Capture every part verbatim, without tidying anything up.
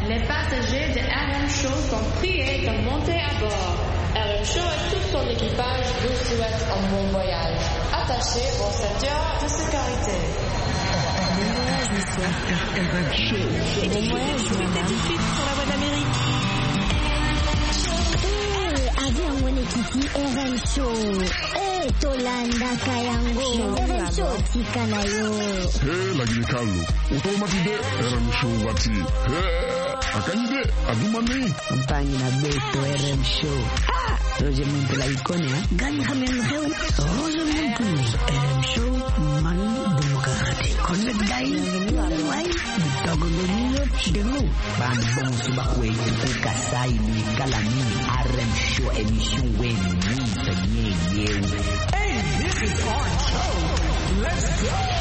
Les passagers de R M Show sont priés de monter à bord. R M Show et tout son équipage vous souhaitent un bon voyage. Attachez vos ceintures de sécurité. Bon voyage, monsieur. R M Show. Et bon voyage, madame. Tout de suite sur la voie d'Amérique. Avion Wenekiti R M Show. Eh, Tolanda Kayango. R M Show Tikanayo. Hey, lagi ni Carlo. Automatide R M Show wati. Hey, akanyide adumani. Compagnie na Beto R M Show. Ah, Roger Monte la icône, hein. Gani hamen heu. Roger Monte R M Show man demokrate. Connect guy. Why? Dogo Lino Chidemo. Ban bon suba kwe ku kasai ni kalami R M Show émission wen ni sanye yew. Hey, this is our show. Let's go.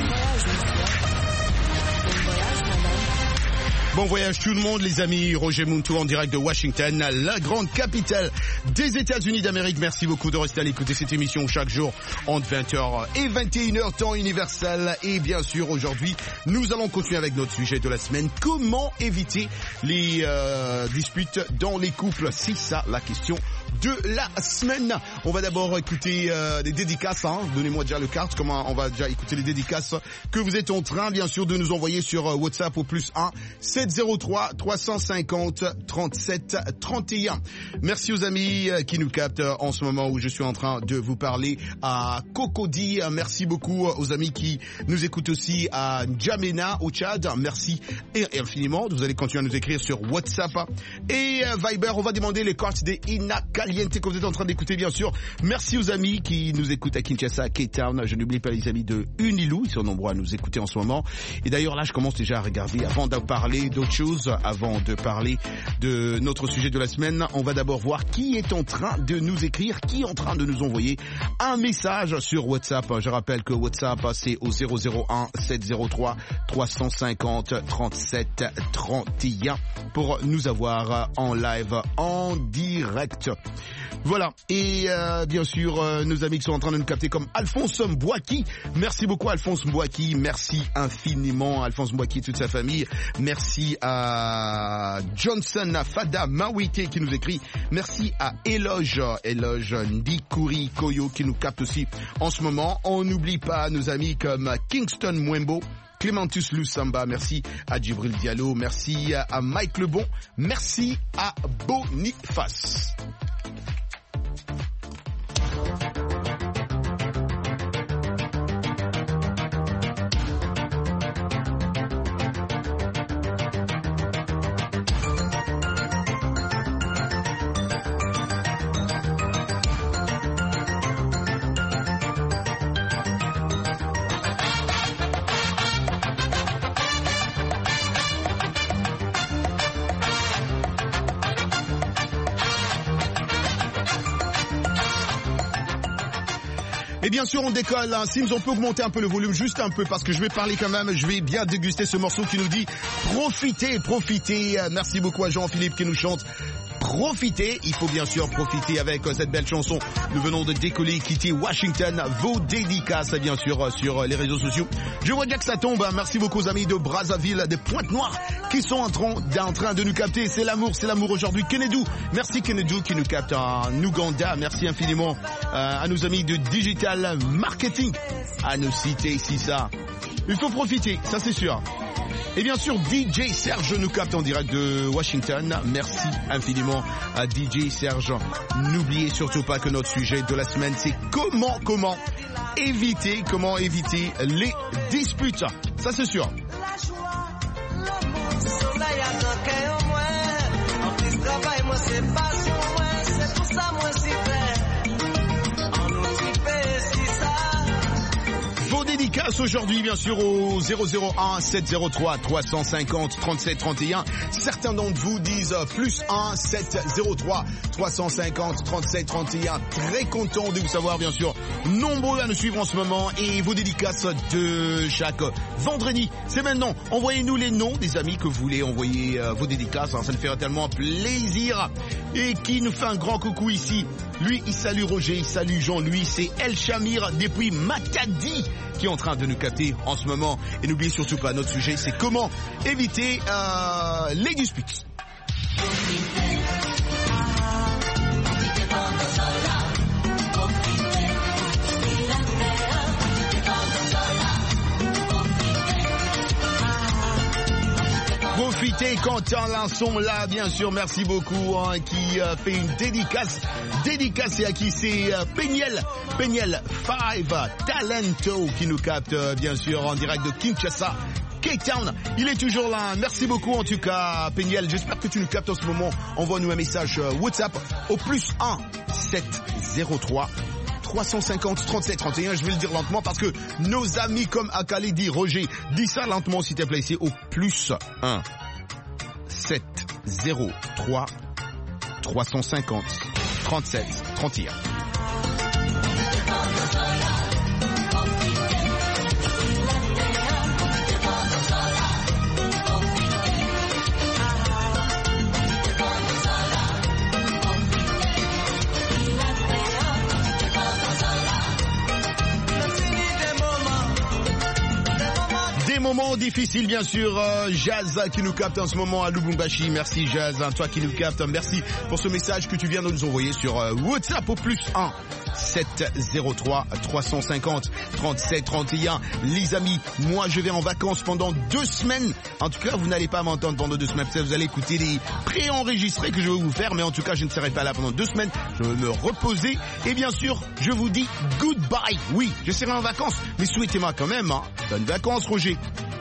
Bon voyage tout le monde, les amis. Roger Muntou en direct de Washington, la grande capitale des États-Unis d'Amérique. Merci beaucoup de rester à l'écoute de cette émission chaque jour entre vingt heures et vingt et une heures, temps universel. Et bien sûr, aujourd'hui, nous allons continuer avec notre sujet de la semaine. Comment éviter les euh, disputes dans les couples? C'est ça la question de la semaine. On va d'abord écouter euh, des dédicaces. Hein. Donnez-moi déjà le carte. Comment on va déjà écouter les dédicaces que vous êtes en train, bien sûr, de nous envoyer sur euh, WhatsApp au plus un sept zéro trois trois cent cinquante trente-sept trente et un. Merci aux amis euh, qui nous captent euh, en ce moment où je suis en train de vous parler à Cocody. Euh, merci beaucoup aux amis qui nous écoutent aussi à N'Djamena au Tchad. Merci et, et infiniment. Vous allez continuer à nous écrire sur WhatsApp et euh, Viber. On va demander les cartes des Ina Caliente que vous êtes en train d'écouter, bien sûr. Merci aux amis qui nous écoutent à Kinshasa, à Cape Town. Je n'oublie pas les amis de Unilou. Ils sont nombreux à nous écouter en ce moment. Et d'ailleurs, là, je commence déjà à regarder, avant de parler d'autres choses, avant de parler de notre sujet de la semaine, on va d'abord voir qui est en train de nous écrire, qui est en train de nous envoyer un message sur WhatsApp. Je rappelle que WhatsApp, c'est au zéro zéro un sept zéro trois trois cent cinquante trente-sept trente et un pour nous avoir en live, en direct. Voilà, et euh, bien sûr, euh, nos amis qui sont en train de nous capter comme Alphonse Mbouaki. Merci beaucoup Alphonse Mbouaki, merci infiniment Alphonse Mbouaki et toute sa famille. Merci à Johnson Fada Mawite qui nous écrit. Merci à Eloge, Eloge Ndikouri Koyo qui nous capte aussi en ce moment. On n'oublie pas nos amis comme Kingston Mwembo, Clémentus Lusamba, merci à Djibril Diallo, merci à Mike Lebon, merci à Boniface. Et bien sûr, on décolle. Hein. Sims, on peut augmenter un peu le volume, juste un peu, parce que je vais parler quand même, je vais bien déguster ce morceau qui nous dit « Profitez, profitez ». Merci beaucoup à Jean-Philippe qui nous chante « Profitez ». Il faut bien sûr profiter avec cette belle chanson. Nous venons de décoller, quitter Washington. Vos dédicaces, bien sûr, sur les réseaux sociaux. Je vois déjà que ça tombe. Merci beaucoup aux amis de Brazzaville, des Pointe-Noires, qui sont en train, en train de nous capter. C'est l'amour, c'est l'amour aujourd'hui. Kenedou, merci Kenedou qui nous capte en Ouganda. Merci infiniment euh, à nos amis de Digital Marketing à nous citer ici ça. Il faut profiter, ça c'est sûr. Et bien sûr, D J Serge nous capte en direct de Washington. Merci infiniment à D J Serge. N'oubliez surtout pas que notre sujet de la semaine, c'est comment, comment éviter, comment éviter les disputes. Ça c'est sûr. La joie, l'amour, le soleil a dans cœur au moins. En plus travail, moi c'est passion, moi c'est pour ça moi c'est vrai. En nous typé, c'est ça. Vos dédicaces aujourd'hui, bien sûr, au zéro zéro un sept zéro trois trois cent cinquante trente-sept trente et un. Certains d'entre vous disent plus un sept zéro trois trois cent cinquante trente-sept trente et un. Très content de vous savoir, bien sûr, nombreux à nous suivre en ce moment. Et vos dédicaces de chaque vendredi, c'est maintenant. Envoyez-nous les noms des amis que vous voulez envoyer euh, vos dédicaces. Hein, ça nous fait tellement plaisir. Et qui nous fait un grand coucou ici. Lui, il salue Roger, il salue Jean. Lui, c'est El Chamir depuis Makadi qui est en train train de nous capter en ce moment. Et n'oubliez surtout pas, notre sujet, c'est comment éviter euh, les disputes. Profitez Quentin Linson là, bien sûr, merci beaucoup, hein, qui euh, fait une dédicace. Dédicace, et à qui c'est euh, Péniel, Péniel Five Talento qui nous capte, euh, bien sûr, en direct de Kinshasa, Cape Town. Il est toujours là. Merci beaucoup en tout cas, Péniel. J'espère que tu nous captes en ce moment. Envoie-nous un message euh, WhatsApp au plus un sept zéro trois trois cent cinquante trente-sept trente et un. Je vais le dire lentement parce que nos amis comme Akali dit, Roger, dis ça lentement s'il te plaît. C'est au plus un sept zéro trois trois cent cinquante trente-sept trente et un. Moment difficile bien sûr, euh, Jazz qui nous capte en ce moment à Lubumbashi. Merci Jazz, hein, toi qui nous capte, merci pour ce message que tu viens de nous envoyer sur euh, WhatsApp au plus un sept zéro trois trois cent cinquante trente-sept trente et un. Les amis, moi je vais en vacances pendant deux semaines. En tout cas, vous n'allez pas m'entendre pendant deux semaines. Vous allez écouter les pré-enregistrés que je vais vous faire, mais en tout cas, je ne serai pas là pendant deux semaines. Je vais me reposer et bien sûr, je vous dis goodbye. Oui, je serai en vacances, mais souhaitez-moi quand même, hein, bonnes vacances, Roger.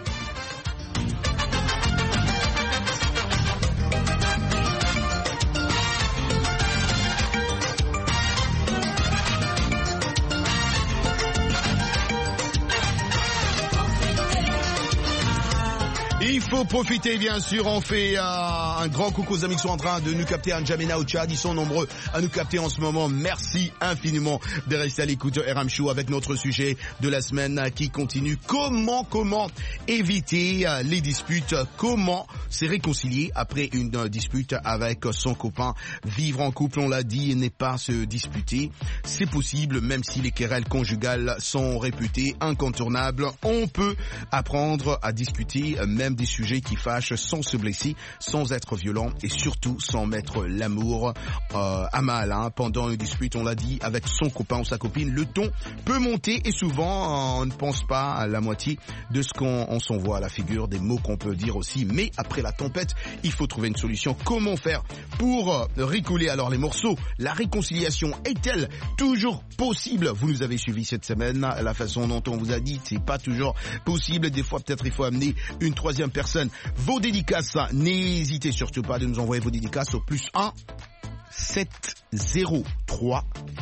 Il faut profiter, bien sûr. On fait euh, un grand coucou aux amis qui sont en train de nous capter à N'Djamena au Tchad. Ils sont nombreux à nous capter en ce moment. Merci infiniment de rester à l'écoute de R M Show avec notre sujet de la semaine qui continue. Comment, comment éviter euh, les disputes? Comment se réconcilier après une euh, dispute avec son copain? Vivre en couple, on l'a dit, et n'est pas se disputer. C'est possible, même si les querelles conjugales sont réputées incontournables. On peut apprendre à discuter, même des sujets qui fâchent, sans se blesser, sans être violent et surtout sans mettre l'amour euh, à mal. Hein. Pendant une dispute, on l'a dit, avec son copain ou sa copine, le ton peut monter et souvent on ne pense pas à la moitié de ce qu'on on s'envoie à la figure, des mots qu'on peut dire aussi. Mais après la tempête, il faut trouver une solution. Comment faire pour euh, ricoler alors les morceaux? La réconciliation est-elle toujours possible? Vous nous avez suivi cette semaine, la façon dont on vous a dit, c'est pas toujours possible. Des fois, peut-être il faut amener une troisième personne. Vos dédicaces, n'hésitez surtout pas de nous envoyer vos dédicaces au plus un sept zéro trois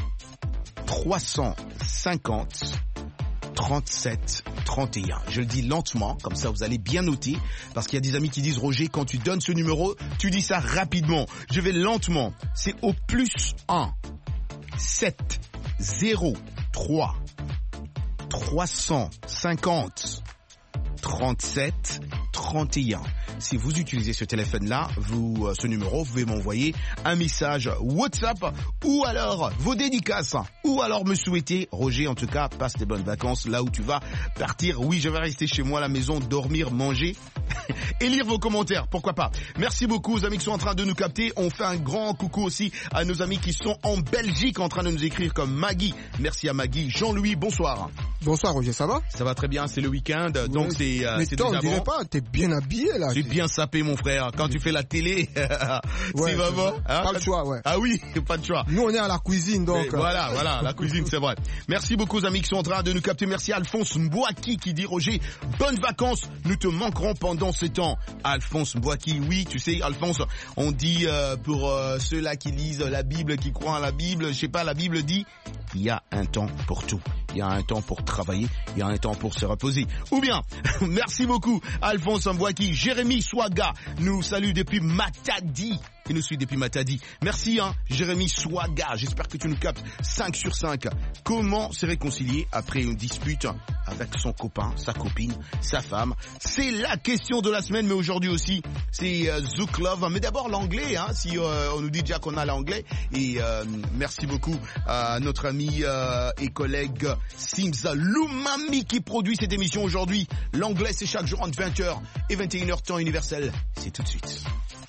trois cent cinquante trente-sept trente et un. Je le dis lentement, comme ça vous allez bien noter, parce qu'il y a des amis qui disent Roger, quand tu donnes ce numéro, tu dis ça rapidement. Je vais lentement. C'est au plus un sept zéro trois trois cent cinquante trente-sept trente et un. Si vous utilisez ce téléphone-là, vous, euh, ce numéro, vous pouvez m'envoyer un message WhatsApp ou alors vos dédicaces ou alors me souhaiter, Roger, en tout cas, passe des bonnes vacances là où tu vas partir. Oui, je vais rester chez moi à la maison, dormir, manger et lire vos commentaires. Pourquoi pas? Merci beaucoup aux amis qui sont en train de nous capter. On fait un grand coucou aussi à nos amis qui sont en Belgique en train de nous écrire comme Maggie. Merci à Maggie. Jean-Louis, bonsoir. Bonsoir Roger, ça va? Ça va très bien, c'est le week-end, oui. Donc c'est euh, mais c'est toi, déjà on dirait bon. pas, t'es bien habillé là. J'ai bien sapé mon frère. Quand tu fais la télé, ouais, c'est vraiment. Hein, pas le choix, ouais. Ah oui, pas de choix. Nous on est à la cuisine donc. Mais voilà, voilà, la cuisine, c'est vrai. Merci beaucoup aux amis qui sont en train de nous capter. Merci à Alphonse Mbouaki qui dit Roger, bonnes vacances, nous te manquerons pendant ce temps. Alphonse Mbouaki, oui, tu sais, Alphonse, on dit euh, pour euh, ceux-là qui lisent la Bible, qui croient en la Bible, je sais pas, la Bible dit il y a un temps pour tout. Il y a un temps pour travailler, il y a un temps pour se reposer. Ou bien, merci beaucoup Alphonse Mbouaki. Jérémy Swaga nous salue depuis Matadi. qui nous suit depuis Matadi. Merci, hein, Jérémy Swaga. J'espère que tu nous captes. cinq sur cinq. Comment se réconcilier après une dispute avec son copain, sa copine, sa femme? C'est la question de la semaine, mais aujourd'hui aussi, c'est euh, Zouk Love. Mais d'abord l'anglais, hein, si euh, on nous dit déjà qu'on a l'anglais. Et euh, merci beaucoup à notre ami euh, et collègue Sims Lumami qui produit cette émission aujourd'hui. L'anglais, c'est chaque jour entre vingt heures et vingt et une heures temps universel. C'est tout de suite.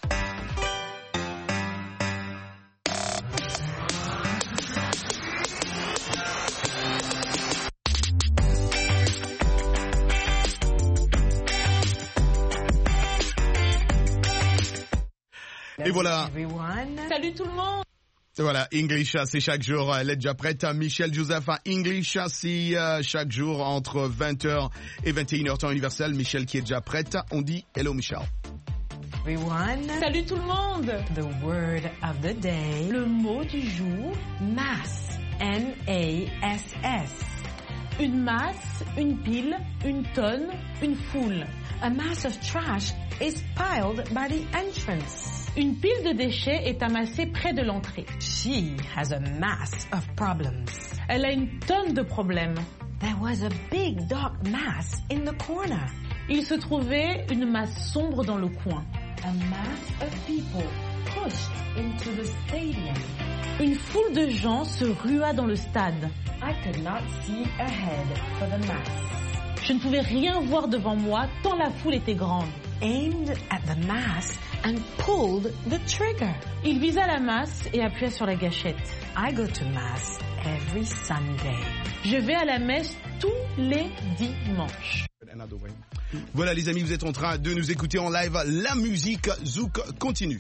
Et voilà. Salut tout le monde. Voilà, English, c'est chaque jour. Elle est déjà prête. Michel Joseph, English, c'est euh, chaque jour entre vingt heures et vingt et une heures temps universel. Michel qui est déjà prête. On dit hello Michel. Everyone. Salut tout le monde. The word of the day. Le mot du jour. Mass. N A S S. Une masse, une pile, une tonne, une foule. A mass of trash is piled by the entrance. Une pile de déchets est amassée près de l'entrée. She has a mass of problems. Elle a une tonne de problèmes. There was a big dark mass in the corner. Il se trouvait une masse sombre dans le coin. A mass of people pushed into the stadium. Une foule de gens se rua dans le stade. I could not see ahead for the mass. Je ne pouvais rien voir devant moi tant la foule était grande. Aimed at the mass and pulled the trigger. Il visa la masse et appuya sur la gâchette. I go to mass every Sunday. Je vais à la messe tous les dimanches. Voilà les amis, vous êtes en train de nous écouter en live. La musique Zouk continue.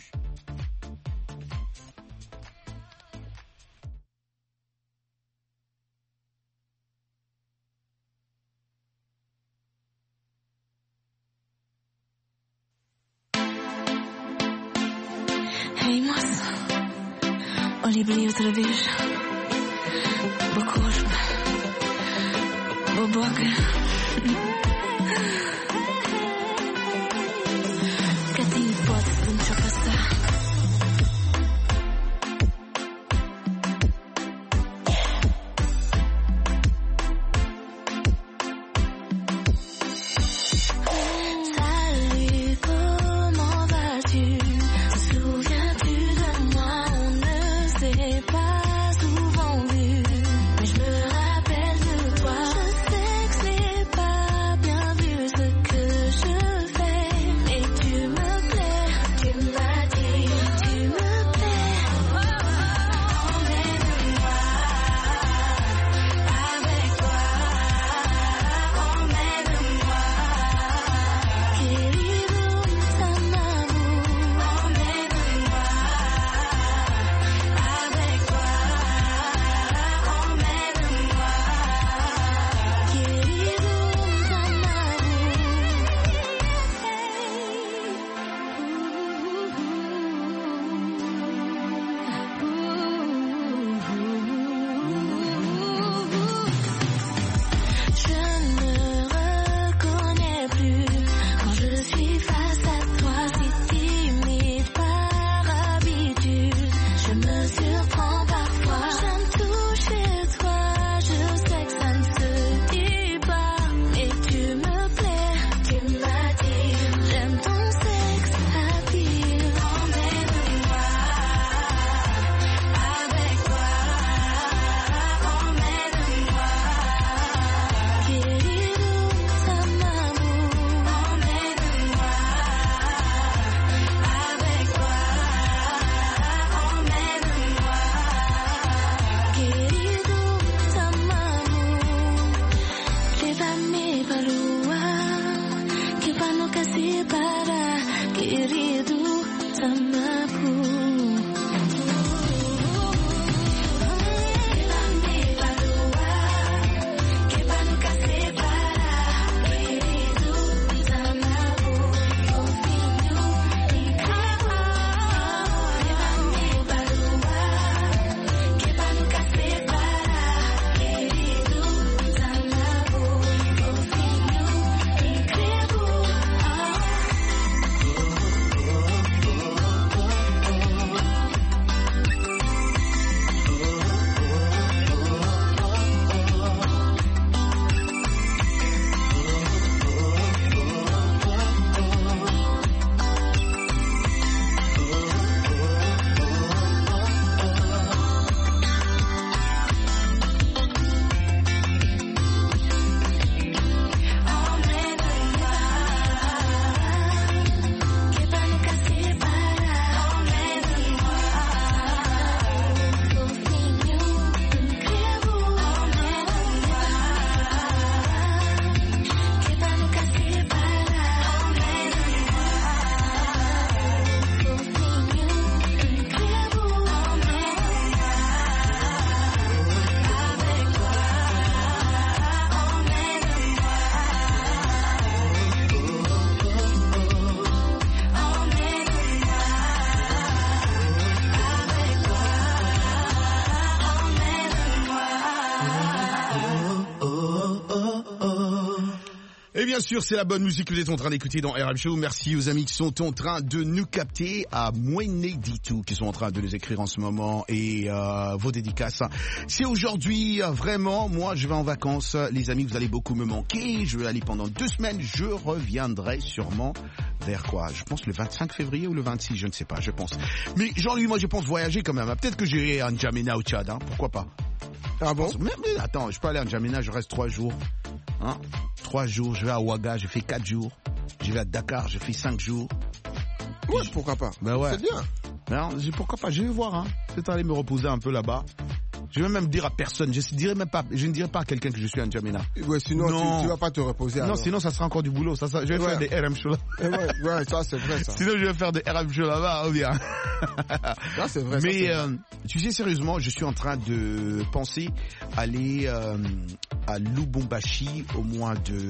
Ei, moça, olhe bem outra vez. Boa corpo, boa boca. Que tem hipótese de me ultrapassar. Salut, comment vas-tu? Pas souvent vu, mais je me rappelle de toi. Je sais que c'est pas bien sûr, c'est la bonne musique que vous êtes en train d'écouter dans R M Show. Merci aux amis qui sont en train de nous capter, à Moine Ditou qui sont en train de nous écrire en ce moment et euh, vos dédicaces. C'est aujourd'hui, vraiment, moi je vais en vacances. Les amis, vous allez beaucoup me manquer. Je vais aller pendant deux semaines. Je reviendrai sûrement vers quoi? Je pense le vingt-cinq février ou le vingt-six, je ne sais pas, je pense. Mais Jean-Louis, moi je pense voyager quand même. Peut-être que j'irai à N'Djamena au Tchad, hein, pourquoi pas? Ah bon? Mais, mais attends, je peux aller à N'Djamena, je reste trois jours. Hein? Trois jours, je vais à Ouaga, je fais quatre jours. Je vais à Dakar, je fais cinq jours. Ouais, je... pourquoi pas? Ben ouais. C'est bien. Ben, pourquoi pas? Je vais voir, hein. C'est aller me reposer un peu là-bas. Je vais même dire à personne, je dirais même pas, je ne dirais pas à quelqu'un que je suis à N'Djamena. Ouais, sinon tu, tu vas pas te reposer. Non, alors. sinon ça sera encore du boulot. Ça, ça, je vais ouais. faire des R M shows là. Ouais, ouais, ça c'est vrai ça. Sinon je vais faire des R M shows là-bas, ou bien. Ça c'est vrai. Mais ça, euh, vrai. Tu sais sérieusement, je suis en train de penser aller euh, à Lubumbashi au mois de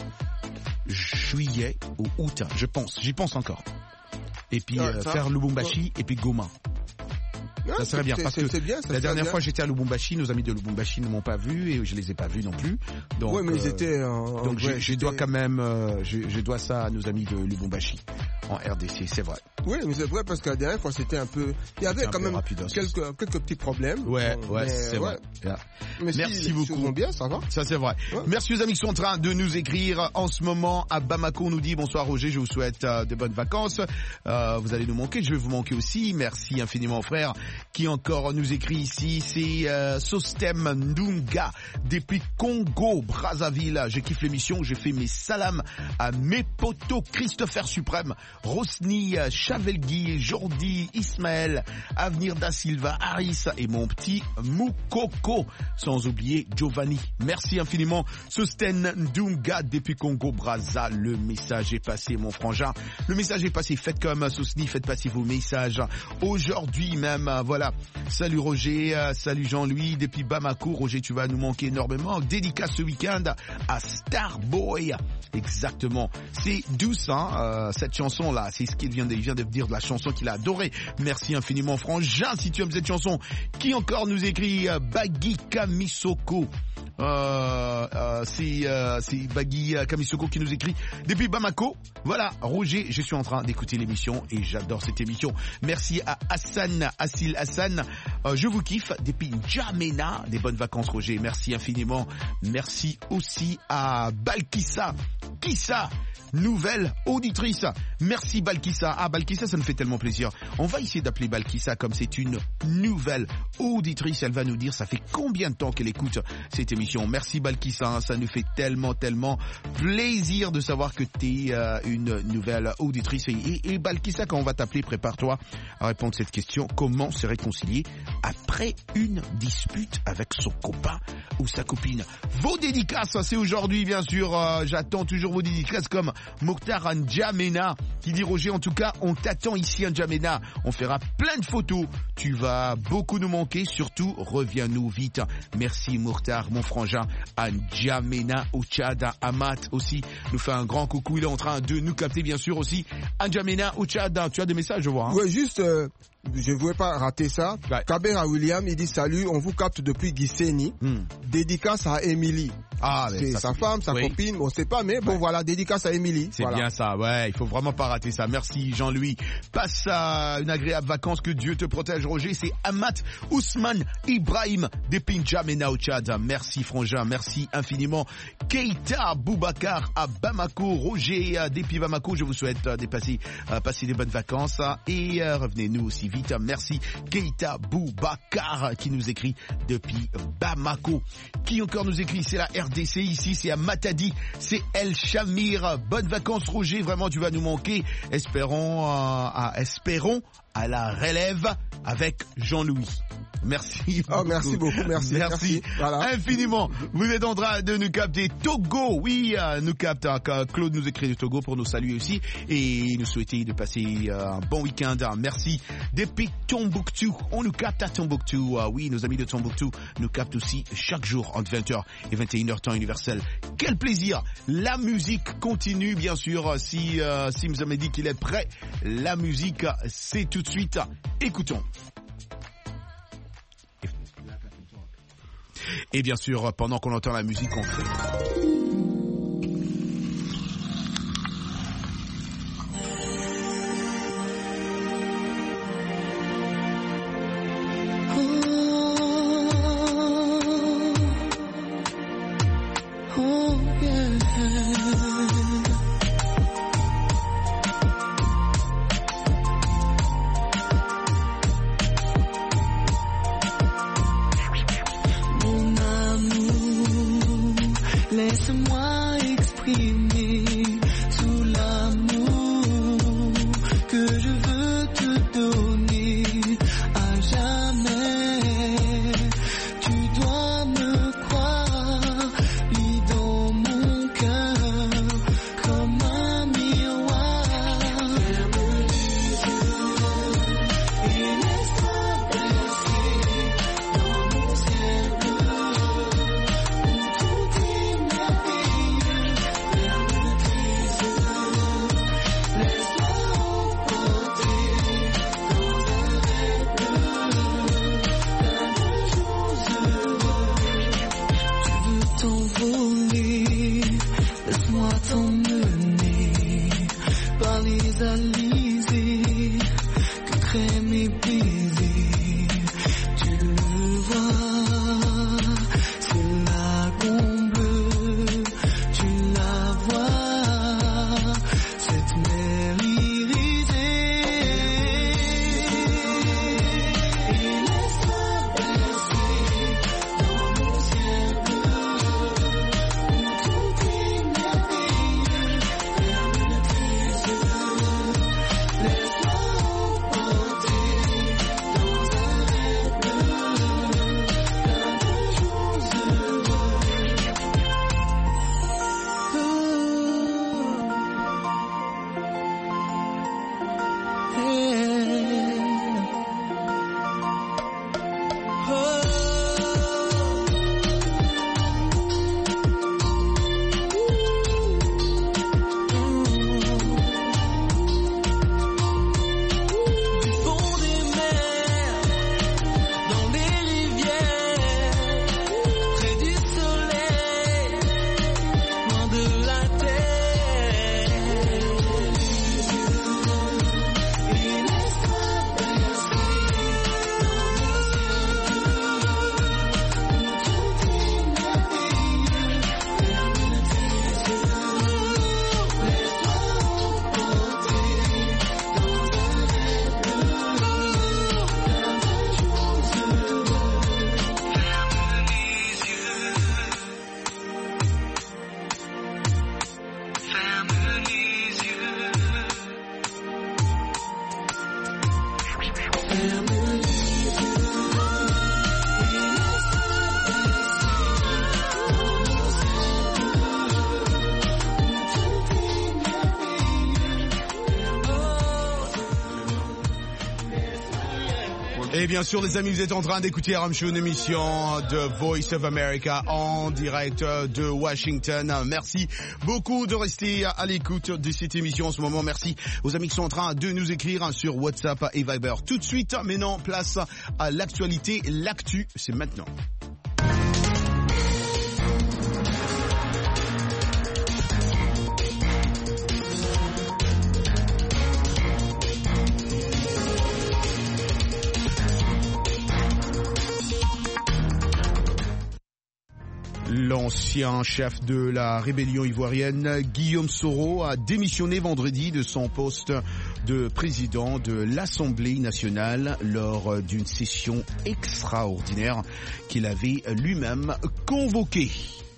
juillet ou août, je pense. J'y pense encore. Et puis ouais, euh, faire Lubumbashi ouais. et puis Goma. Ouais, ça serait bien parce que c'est bien, la dernière bien. fois j'étais à Lubumbashi, nos amis de Lubumbashi ne m'ont pas vu et je les ai pas vus non plus. Donc, ouais, mais euh, ils étaient. En, donc ouais, je, je dois quand même, euh, je, je dois ça à nos amis de Lubumbashi en R D C, c'est vrai. Oui, mais c'est vrai parce que la dernière fois c'était un peu, il y avait quand même quelques quelques petits problèmes. Ouais, ouais, c'est vrai. Yeah. Mais merci si beaucoup. Les choses vont bien, ça va. Ça c'est vrai. Ouais. Merci aux amis qui sont en train de nous écrire en ce moment à Bamako. On nous dit bonsoir Roger, je vous souhaite euh, de bonnes vacances. Euh, vous allez nous manquer, je vais vous manquer aussi. Merci infiniment frère qui encore nous écrit ici. C'est euh, Sostem Ndunga depuis Congo Brazzaville. Je kiffe l'émission, j'ai fait mes salams à mes potos Christopher Suprême, Rosny Chavelgui, Jordi Ismaël, Avenir da Silva, Harris et mon petit Moukoko, sans oublier Giovanni. Merci infiniment Sosten Ndunga depuis Congo Brazza. Le message est passé mon frangin, le message est passé. Faites comme Sosni, faites passer vos messages aujourd'hui même. Voilà, salut Roger, salut Jean-Louis depuis Bamako. Roger, tu vas nous manquer énormément. Dédicace ce week-end à Starboy. Exactement, c'est douce hein, euh, cette chanson là, c'est ce qu'il vient de, il vient de dire de la chanson qu'il a adorée. Merci infiniment frangin si tu aimes cette chanson. Qui encore nous écrit euh, Bagui Kamisoko. Euh, euh, c'est euh, c'est Bagui Kamisoko qui nous écrit depuis Bamako. Voilà Roger, je suis en train d'écouter l'émission et j'adore cette émission. Merci à Hassan, Assil Hassan, euh, je vous kiffe depuis N'Djamena. Des bonnes vacances Roger, merci infiniment. Merci aussi à Balkissa Kissa, nouvelle auditrice. Merci Balkissa. Ah Balkissa, ça nous fait tellement plaisir. On va essayer d'appeler Balkissa comme c'est une nouvelle auditrice. Elle va nous dire ça fait combien de temps qu'elle écoute cette émission. Merci Balkissa, ça nous fait tellement tellement plaisir de savoir que tu es euh, une nouvelle auditrice. Et, et, et Balkissa, quand on va t'appeler, prépare-toi à répondre à cette question. Comment se réconcilier après une dispute avec son copain ou sa copine? Vos dédicaces, c'est aujourd'hui bien sûr. Euh, j'attends toujours vos dédicaces comme Mokhtar N'Djamena qui dit Roger, en tout cas on t'attend ici à N'Djamena, on fera plein de photos, tu vas beaucoup nous manquer, surtout reviens-nous vite. Merci Mokhtar mon frangin. À N'Djamena au Tchad, Amat aussi nous fait un grand coucou, il est en train de nous capter bien sûr aussi à N'Djamena au Tchad. Tu as des messages je vois hein? Ouais juste euh... je ne voulais pas rater ça. Ouais. Kabera William, il dit salut, on vous capte depuis Gisenyi. Hmm. Dédicace à Émilie. Ah, c'est sa femme, sa oui. copine, on ne sait pas, mais bon ouais. voilà, dédicace à Émilie. C'est voilà. bien ça, ouais, il faut vraiment pas rater ça. Merci Jean-Louis. Passe à une agréable vacances, que Dieu te protège Roger. C'est Amat Ousmane Ibrahim depuis N'Djamena au Tchad. Merci frangin, merci infiniment. Keita Boubacar à Bamako. Roger depuis Bamako, je vous souhaite de passer, euh, passer des bonnes vacances et euh, revenez-nous aussi vite. Merci Keita Boubacar qui nous écrit depuis Bamako. Qui encore nous écrit? C'est la R D C ici, c'est à Matadi, c'est El Chamir. Bonnes vacances Roger, vraiment tu vas nous manquer. Espérons, euh, à, espérons à la relève avec Jean-Louis. Merci beaucoup. Oh, merci beaucoup, merci. Merci, merci. Voilà. Infiniment. Vous êtes en train de nous capter. Togo, oui, euh, nous capte. Euh, Claude nous écrit de Togo pour nous saluer aussi et nous souhaiter de passer euh, un bon week-end. Merci. Depuis Tombouctou, on nous capte à Tombouctou. Euh, oui, nos amis de Tombouctou nous captent aussi chaque jour entre vingt heures et vingt et une heures temps universel. Quel plaisir. La musique continue, bien sûr. Si euh, Sims m'a dit qu'il est prêt, la musique, c'est tout de suite. Écoutons. Et bien sûr, pendant qu'on entend la musique, on fait... fais mes plaisirs. Tu le vois, c'est la comble, tu la vois, cette mer irisée. Et laisse-toi bercer dans mon ciel bleu, où tout est merveilleux. Ferme tes yeux, laisse-toi emporter dans un rêve bleu, plein de jours heureux. Du fond des mers, dans les rivières, près du soleil, loin de la terre. Et laisse-toi bercer dans mon ciel bleu, où tout est merveilleux. Ferme tes yeux, laisse-toi emporter dans un rêve bleu, plein de jours heureux. Ferme les yeux, ferme les yeux, ferme les yeux. Et bien sûr, les amis, vous êtes en train d'écouter R M Show, une émission de Voice of America en direct de Washington. Merci beaucoup de rester à l'écoute de cette émission en ce moment. Merci aux amis qui sont en train de nous écrire sur WhatsApp et Viber. Tout de suite, maintenant, place à l'actualité. L'actu, c'est maintenant. L'ancien chef de la rébellion ivoirienne, Guillaume Soro, a démissionné vendredi de son poste de président de l'Assemblée nationale lors d'une session extraordinaire qu'il avait lui-même convoquée.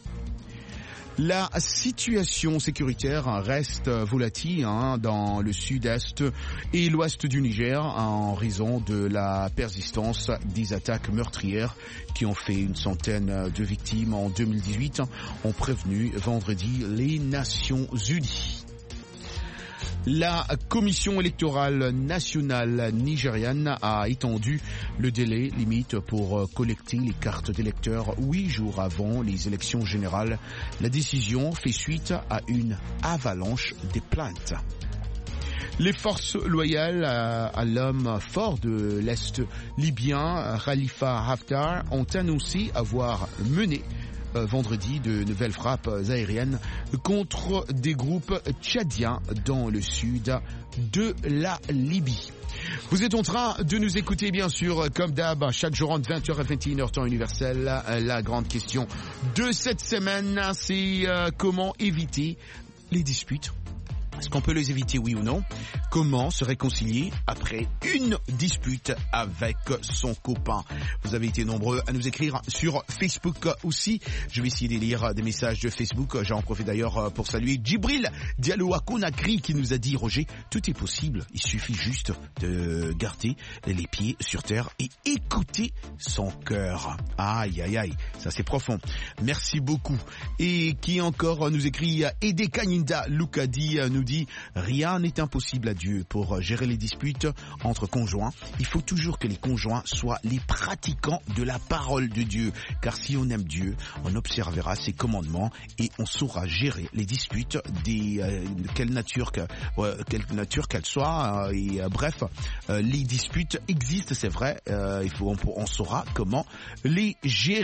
La situation sécuritaire reste volatile hein, dans le sud-est et l'ouest du Niger en raison de la persistance des attaques meurtrières qui ont fait une centaine de victimes en deux mille dix-huit, ont prévenu vendredi les Nations Unies. La commission électorale nationale nigériane a étendu le délai limite pour collecter les cartes d'électeurs huit jours avant les élections générales. La décision fait suite à une avalanche des plaintes. Les forces loyales à, à l'homme fort de l'Est libyen, Khalifa Haftar, ont annoncé avoir mené euh, vendredi de nouvelles frappes aériennes contre des groupes tchadiens dans le sud de la Libye. Vous êtes en train de nous écouter, bien sûr, comme d'hab, chaque jour entre vingt heures et vingt et une heures temps universel. La grande question de cette semaine, c'est euh, comment éviter les disputes. Est-ce qu'on peut les éviter, oui ou non? Comment se réconcilier après une dispute avec son copain? Vous avez été nombreux à nous écrire sur Facebook aussi. Je vais essayer de lire des messages de Facebook. J'en profite d'ailleurs pour saluer Djibril Diallo Akounakri qui nous a dit: Roger, tout est possible. Il suffit juste de garder les pieds sur terre et écouter son cœur. Aïe, aïe, aïe. Ça, c'est profond. Merci beaucoup. Et qui encore nous écrit Ede Kanyinda Lukadi nous dit: rien n'est impossible à Dieu pour gérer les disputes entre conjoints. Il faut toujours que les conjoints soient les pratiquants de la parole de Dieu. Car si on aime Dieu, on observera ses commandements et on saura gérer les disputes des euh, quelle nature que euh, quelle nature qu'elles soient. Euh, et euh, bref, euh, les disputes existent, c'est vrai. Euh, il faut on, on saura comment les gérer.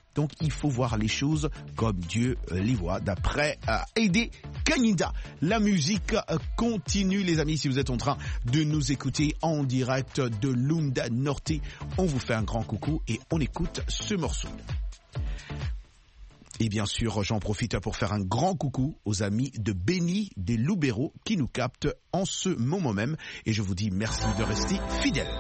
Donc il faut voir les choses comme Dieu les voit, d'après euh, Aidé Kanyinda. La musique euh, continue, les amis, si vous êtes en train de nous écouter en direct de Lunda Norte. On vous fait un grand coucou et on écoute ce morceau. Et bien sûr, j'en profite pour faire un grand coucou aux amis de Béni des Loubéros qui nous captent en ce moment même. Et je vous dis merci de rester fidèles.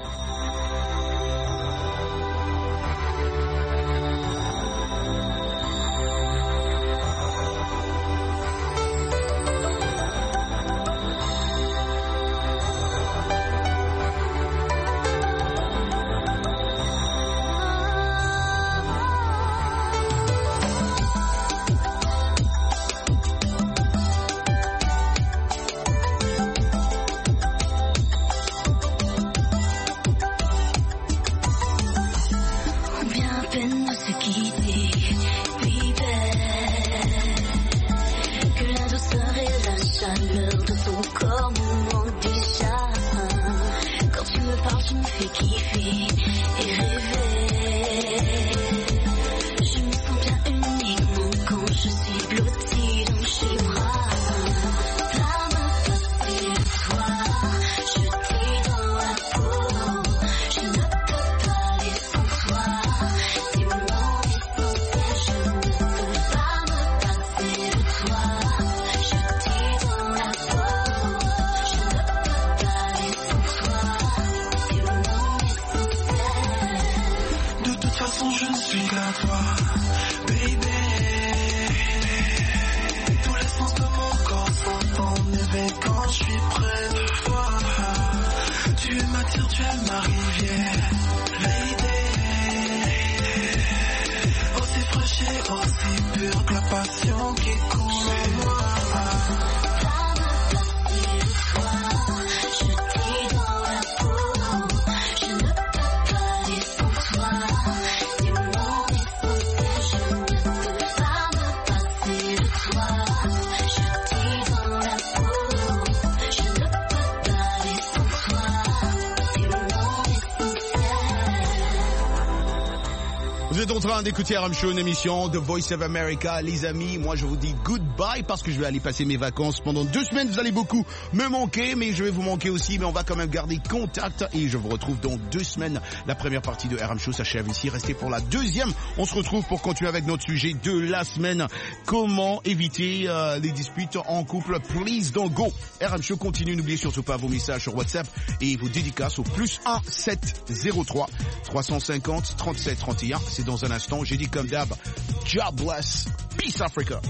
Vous êtes en train d'écouter R M Show, une émission de Voice of America. Les amis, moi je vous dis goodbye parce que je vais aller passer mes vacances pendant deux semaines. Vous allez beaucoup me manquer, mais je vais vous manquer aussi. Mais on va quand même garder contact et je vous retrouve dans deux semaines. La première partie de R M Show s'achève ici. Restez pour la deuxième. On se retrouve pour continuer avec notre sujet de la semaine. Comment éviter euh, les disputes en couple? Please don't go. R M Show continue. N'oubliez surtout pas vos messages sur WhatsApp et vos dédicaces au plus un sept zéro trois trois cent cinquante trente-sept trente et un. C'est dans un instant. J'ai dit comme d'hab, God bless, peace Africa.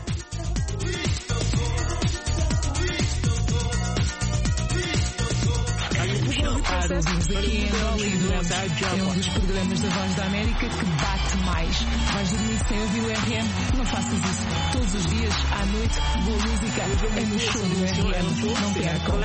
Todos os pequenos lideramos é um dos programas da Voz da América que bate mais. Vais dormir sem ouvir o R M? Não faças isso. Todos os dias, à noite, boa música é no show do R M. Não percam.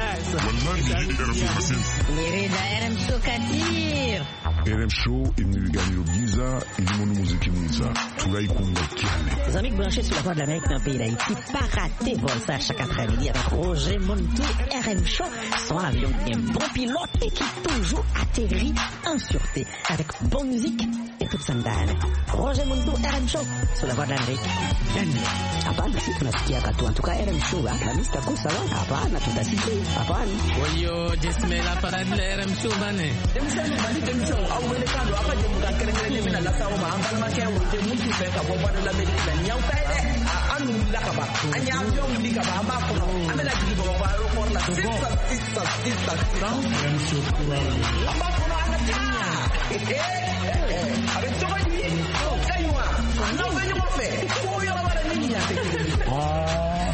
Querida R M Show Katir. R M Show imnigani Giza ilimonu muziki mwiza turaikunda cyane. Les amis branchés sur la Voix de l'Amérique dans le pays d'Haïti, pas rater vol ça chaque après-midi avec Roger Montou. R M Show, son avion est un bon pilote et qui toujours atterrit en sûreté avec bonne musique et toute sandale. Roger Montou, R M Show sur la Voix de l'Amérique. Hapana, si tunasikia katu. En tout cas, R M Show, Alhamisi taku sawa. Hapana, tutasikia. Hapana. Oyo, jesmela para de R M Show bane. Demsani bani demsani. Awele kando apa jemuka kere-kere mina la sawa ma ambal ma kewo je mutu fe ka boba de l'Amérique la nyau kaide. Anu la kaba. Anya avion di kaba ma ko. Amela di boba ba aeroport la. Sisa sisa sisa. R M Show kura. Amba ko ana tia. Eh eh. Avec toi lui. Kaywa. Non venez mo fe. Ko yo la bara nini ya. Ah.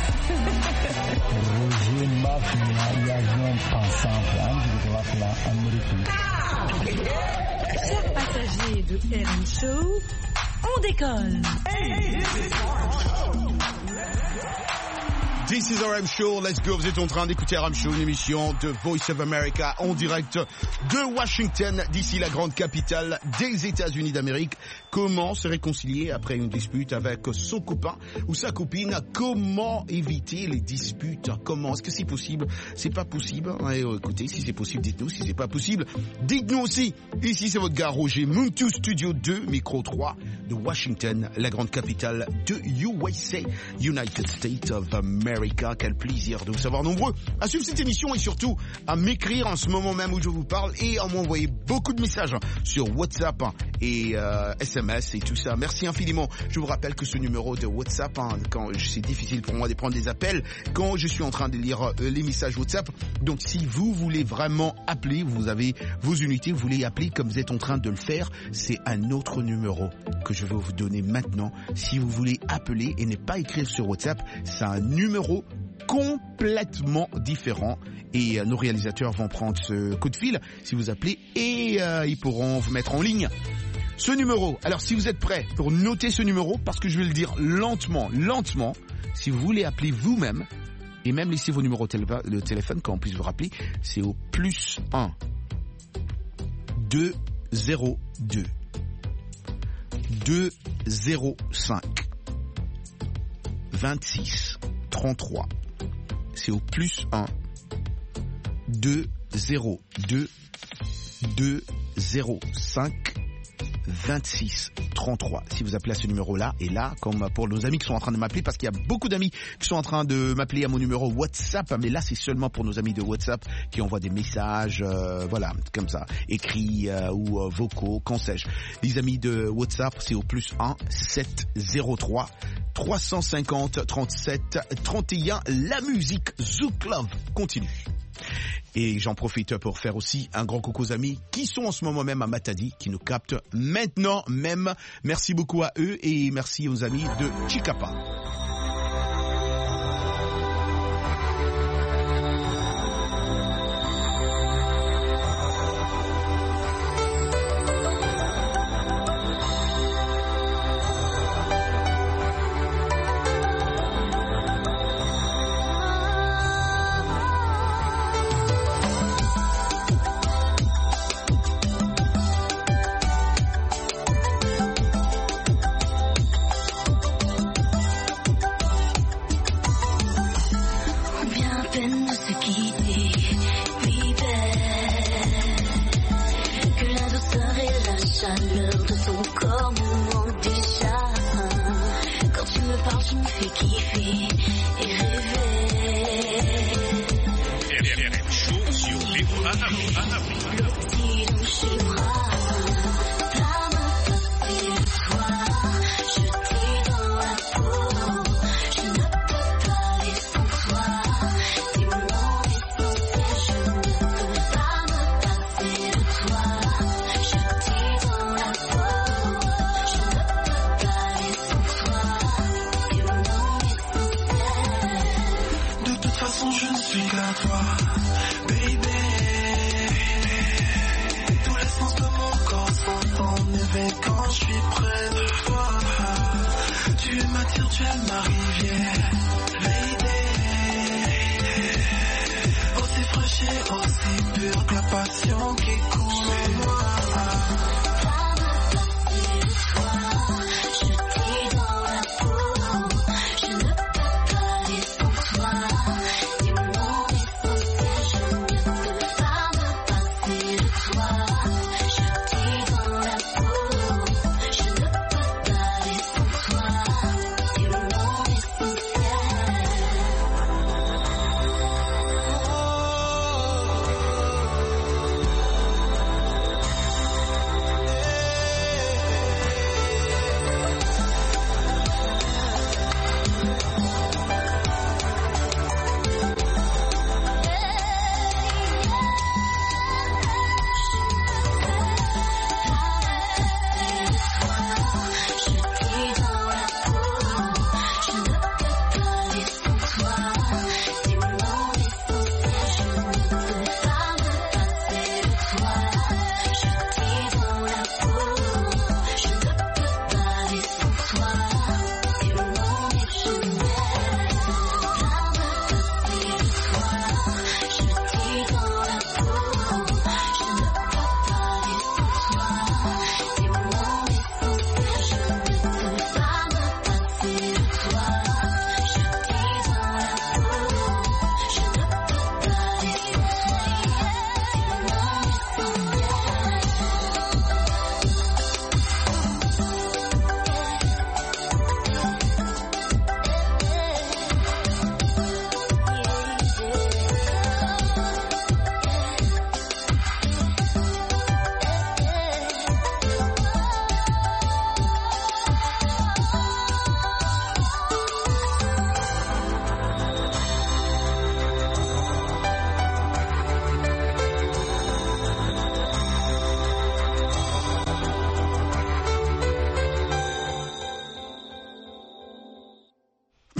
Roger Mafia ya non ensemble. Ange de la Amérique. Chers passagers de R M Show, on décolle. This is R M Show, let's go, vous êtes en train d'écouter R M Show, une émission de Voice of America en direct de Washington, d'ici la grande capitale des États-Unis d'Amérique. Comment se réconcilier après une dispute avec son copain ou sa copine? Comment éviter les disputes? Comment? Est-ce que c'est possible? C'est pas possible? Ouais, écoutez, si c'est possible, dites-nous. Si c'est pas possible, dites-nous aussi. Ici, c'est votre gars Roger Muntu, Studio deux, micro trois de Washington, la grande capitale de U S A, United States of America. Quel plaisir de vous savoir nombreux à suivre cette émission et surtout à m'écrire en ce moment même où je vous parle et à m'envoyer beaucoup de messages sur WhatsApp et euh, S M S et tout ça. Merci infiniment. Je vous rappelle que ce numéro de WhatsApp, hein, quand c'est difficile pour moi de prendre des appels quand je suis en train de lire euh, les messages WhatsApp. Donc si vous voulez vraiment appeler, vous avez vos unités, vous voulez appeler comme vous êtes en train de le faire, c'est un autre numéro que je vais vous donner maintenant. Si vous voulez appeler et ne pas écrire sur WhatsApp, c'est un numéro complètement différent et euh, nos réalisateurs vont prendre ce coup de fil si vous appelez et euh, ils pourront vous mettre en ligne. Ce numéro, alors si vous êtes prêts pour noter ce numéro, parce que je vais le dire lentement, lentement, si vous voulez appeler vous-même et même laisser vos numéros de téléphone quand on puisse vous rappeler, c'est au plus un deux zéro deux deux zéro cinq vingt-six trente-trois. C'est au plus un deux zéro deux deux zéro cinq vingt-six trente-trois. Si vous appelez à ce numéro-là, et là, comme pour nos amis qui sont en train de m'appeler, parce qu'il y a beaucoup d'amis qui sont en train de m'appeler à mon numéro WhatsApp, mais là, c'est seulement pour nos amis de WhatsApp qui envoient des messages, euh, voilà, comme ça, écrits euh, ou euh, vocaux, qu'en sais-je. Les amis de WhatsApp, c'est au plus un sept zéro trois trois cent cinquante trente-sept trente et un. La musique Zouk Love continue. Et j'en profite pour faire aussi un grand coucou aux amis qui sont en ce moment même à Matadi, qui nous captent maintenant même. Merci beaucoup à eux et merci aux amis de Chicapa.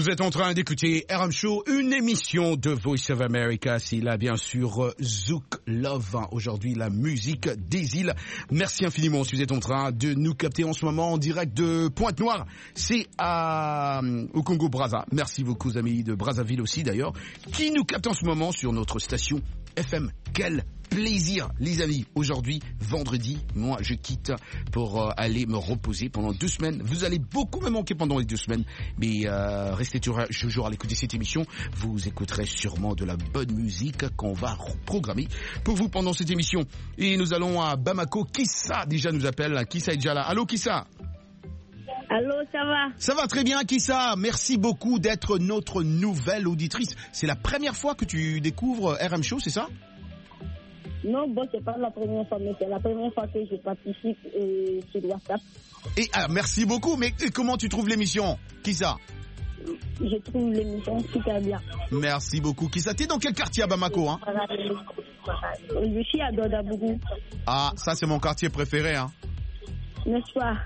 Vous êtes en train d'écouter R M Show, une émission de Voice of America. C'est là, bien sûr, Zouk Love. Aujourd'hui, la musique des îles. Merci infiniment si vous êtes en train de nous capter en ce moment en direct de Pointe-Noire. C'est à, au Congo-Brazza. Merci beaucoup, amis de Brazzaville aussi, d'ailleurs, qui nous captent en ce moment sur notre station F M. Quel plaisir, les amis. Aujourd'hui, vendredi, moi, je quitte pour euh, aller me reposer pendant deux semaines. Vous allez beaucoup me manquer pendant les deux semaines, mais euh, restez toujours à l'écoute de cette émission. Vous écouterez sûrement de la bonne musique qu'on va programmer pour vous pendant cette émission. Et nous allons à Bamako. Kissa déjà nous appelle. Kissa est déjà là. Allô, Kissa? Allô, ça va? Ça va très bien, Kissa. Merci beaucoup d'être notre nouvelle auditrice. C'est la première fois que tu découvres R M Show, c'est ça? Non, bon, c'est pas la première fois, mais c'est la première fois que je participe euh, sur WhatsApp. Et ah, merci beaucoup. Mais comment tu trouves l'émission, Kissa? Je trouve l'émission super bien. Merci beaucoup, Kissa. T'es dans quel quartier à Bamako, hein? Je suis à Dodabougou. Ah, ça c'est mon quartier préféré, hein? N'est-ce pas?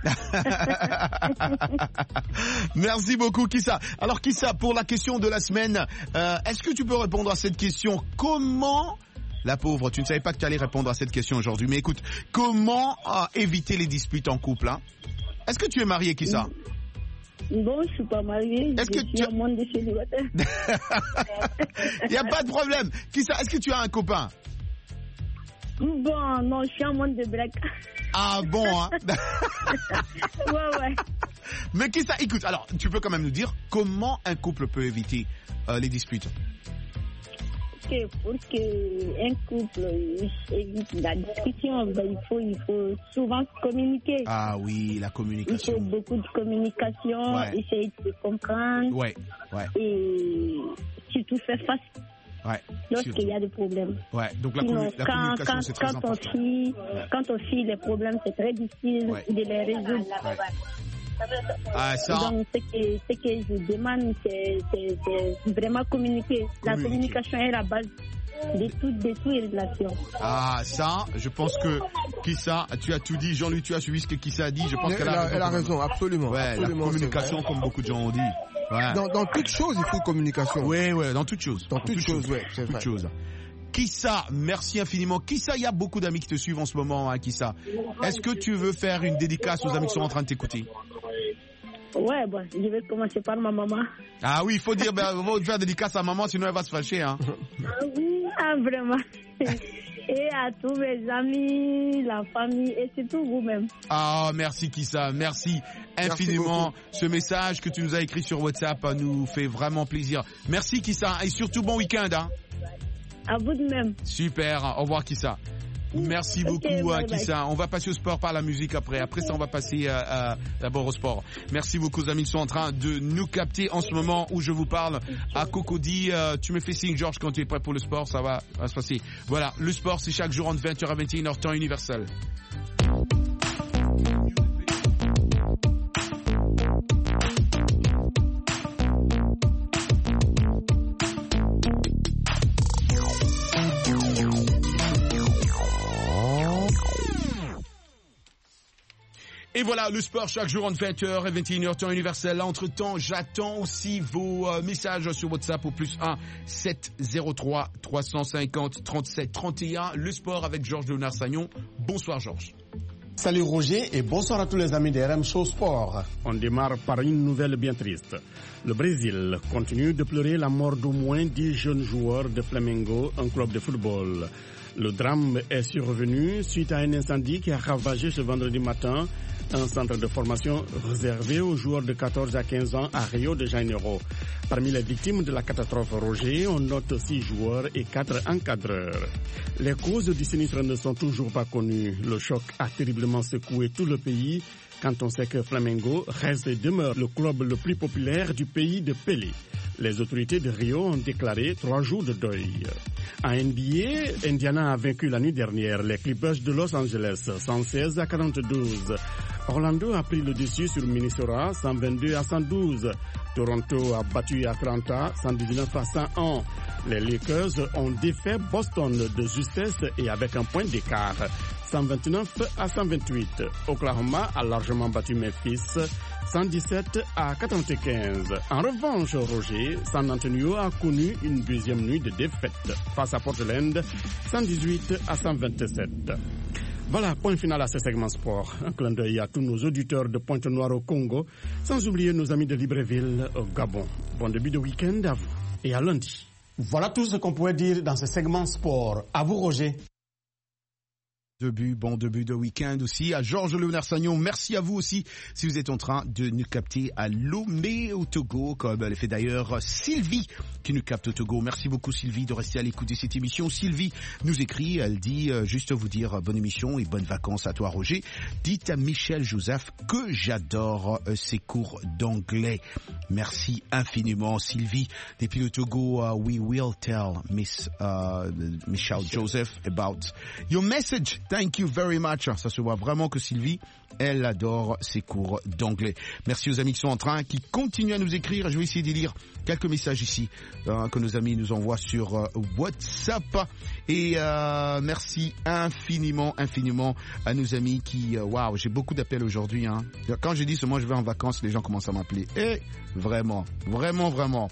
Merci beaucoup, Kissa. Alors, Kissa, pour la question de la semaine, euh, est-ce que tu peux répondre à cette question? Comment, la pauvre, tu ne savais pas que tu allais répondre à cette question aujourd'hui, mais écoute, comment euh, éviter les disputes en couple, hein? Est-ce que tu es marié, Kissa? Bon, je suis pas marié. Est-ce je que suis tu... au monde de célibataire. Il n'y a pas de problème. Kissa, est-ce que tu as un copain? Bon, non, je suis en monde de break. Ah bon, hein? Ouais, ouais. Mais Kissa, écoute, alors, tu peux quand même nous dire comment un couple peut éviter euh, les disputes? Que pour qu'un couple évite la discussion, ben, il, faut, il faut souvent communiquer. Ah oui, la communication. Il faut beaucoup de communication, ouais. Essayer de se comprendre. Ouais, ouais. Et surtout faire face. Ouais. Lorsqu'il y a des problèmes. Ouais. Donc la, Sinon, commu la quand, communication quand, c'est très quand important. On fuit, quand on fuit les problèmes, c'est très difficile ouais. de les résoudre. Ouais. Ah, ça... Donc ce que, ce que je demande, c'est vraiment communiquer. La communiquer. Communication est la base de toutes de toutes les relations. Ah, ça, je pense que Kissa, tu as tout dit. Jean-Louis, tu as suivi ce que Kissa a dit. Je pense qu'elle a, elle a raison, absolument. Ouais, absolument, la communication, comme beaucoup de gens ont dit. Ouais. Dans, dans toute chose, il faut communication. Oui, oui, dans toute chose. Dans, dans toute, toute chose, chose, oui, c'est vrai. Chose. Kissa, merci infiniment. Kissa, il y a beaucoup d'amis qui te suivent en ce moment, hein, Kissa. Est-ce que tu veux faire une dédicace aux amis qui sont en train de t'écouter? Ouais, bon, je vais commencer par ma maman. Ah oui, il faut dire, ben, faut faire dédicace à maman, sinon elle va se fâcher, hein. Ah oui, ah, vraiment. Et à tous mes amis, la famille et surtout vous-même. Ah, merci Kissa, merci infiniment. Merci Ce message que tu nous as écrit sur WhatsApp nous fait vraiment plaisir. Merci Kissa et surtout bon week-end. Hein. À vous de même. Super, au revoir Kissa. Merci beaucoup, okay, bye, Kissa. Bye. On va passer au sport par la musique après. Après ça, on va passer euh, euh, d'abord au sport. Merci beaucoup, amis qui sont en train de nous capter en ce moment où je vous parle. À Cocody, euh, tu me fais signe, Georges, quand tu es prêt pour le sport, ça va, va se passer. Voilà, le sport, c'est chaque jour entre vingt heures à vingt et une heures, temps universel. Et voilà, le sport chaque jour entre vingt heures et vingt et une heures, temps universel. Entre-temps, j'attends aussi vos euh, messages sur WhatsApp au plus un sept zéro trois trois cent cinquante trente-sept trente et un. Le sport avec Georges Léonard Sagnon. Bonsoir Georges. Salut Roger et bonsoir à tous les amis de R M Show Sport. On démarre par une nouvelle bien triste. Le Brésil continue de pleurer la mort d'au moins dix jeunes joueurs de Flamengo, un club de football. Le drame est survenu suite à un incendie qui a ravagé ce vendredi matin un centre de formation réservé aux joueurs de quatorze à quinze ans à Rio de Janeiro. Parmi les victimes de la catastrophe, Roger, on note six joueurs et quatre encadreurs. Les causes du sinistre ne sont toujours pas connues. Le choc a terriblement secoué tout le pays quand on sait que Flamengo reste et demeure le club le plus populaire du pays de Pelé. Les autorités de Rio ont déclaré trois jours de deuil. En N B A, Indiana a vaincu la nuit dernière les Clippers de Los Angeles, cent seize à quarante-douze. Orlando a pris le dessus sur Minnesota, cent vingt-deux à cent douze. Toronto a battu Atlanta, cent dix-neuf à cent un. Les Lakers ont défait Boston de justesse et avec un point d'écart, cent vingt-neuf à cent vingt-huit. Oklahoma a largement battu Memphis cent dix-sept à quatre-vingt-quinze. En revanche, Roger, San Antonio a connu une deuxième nuit de défaite face à Portland cent dix-huit à cent vingt-sept. Voilà, point final à ce segment sport. Un clin d'œil à tous nos auditeurs de Pointe-Noire au Congo, sans oublier nos amis de Libreville au Gabon. Bon début de week-end à vous et à lundi. Voilà tout ce qu'on pouvait dire dans ce segment sport. À vous, Roger. Début, bon début de week-end aussi à Georges Léonard Sagnon. Merci à vous aussi si vous êtes en train de nous capter à Lomé au Togo, comme le fait d'ailleurs Sylvie qui nous capte au Togo. Merci beaucoup Sylvie de rester à l'écoute de cette émission. Sylvie nous écrit, elle dit euh, juste vous dire bonne émission et bonnes vacances à toi Roger. Dites à Michel Joseph que j'adore euh, ses cours d'anglais. Merci infiniment Sylvie. Depuis le Togo, uh, we will tell Miss uh, Michel Joseph about your message. Thank you very much. Ça se voit vraiment que Sylvie, elle adore ses cours d'anglais. Merci aux amis qui sont en train, qui continuent à nous écrire. Je vais essayer de lire quelques messages ici euh, que nos amis nous envoient sur euh, WhatsApp. Et euh, merci infiniment, infiniment à nos amis qui... Waouh, wow, j'ai beaucoup d'appels aujourd'hui. Hein. Quand je dis seulement je vais en vacances, les gens commencent à m'appeler. Et vraiment, vraiment, vraiment.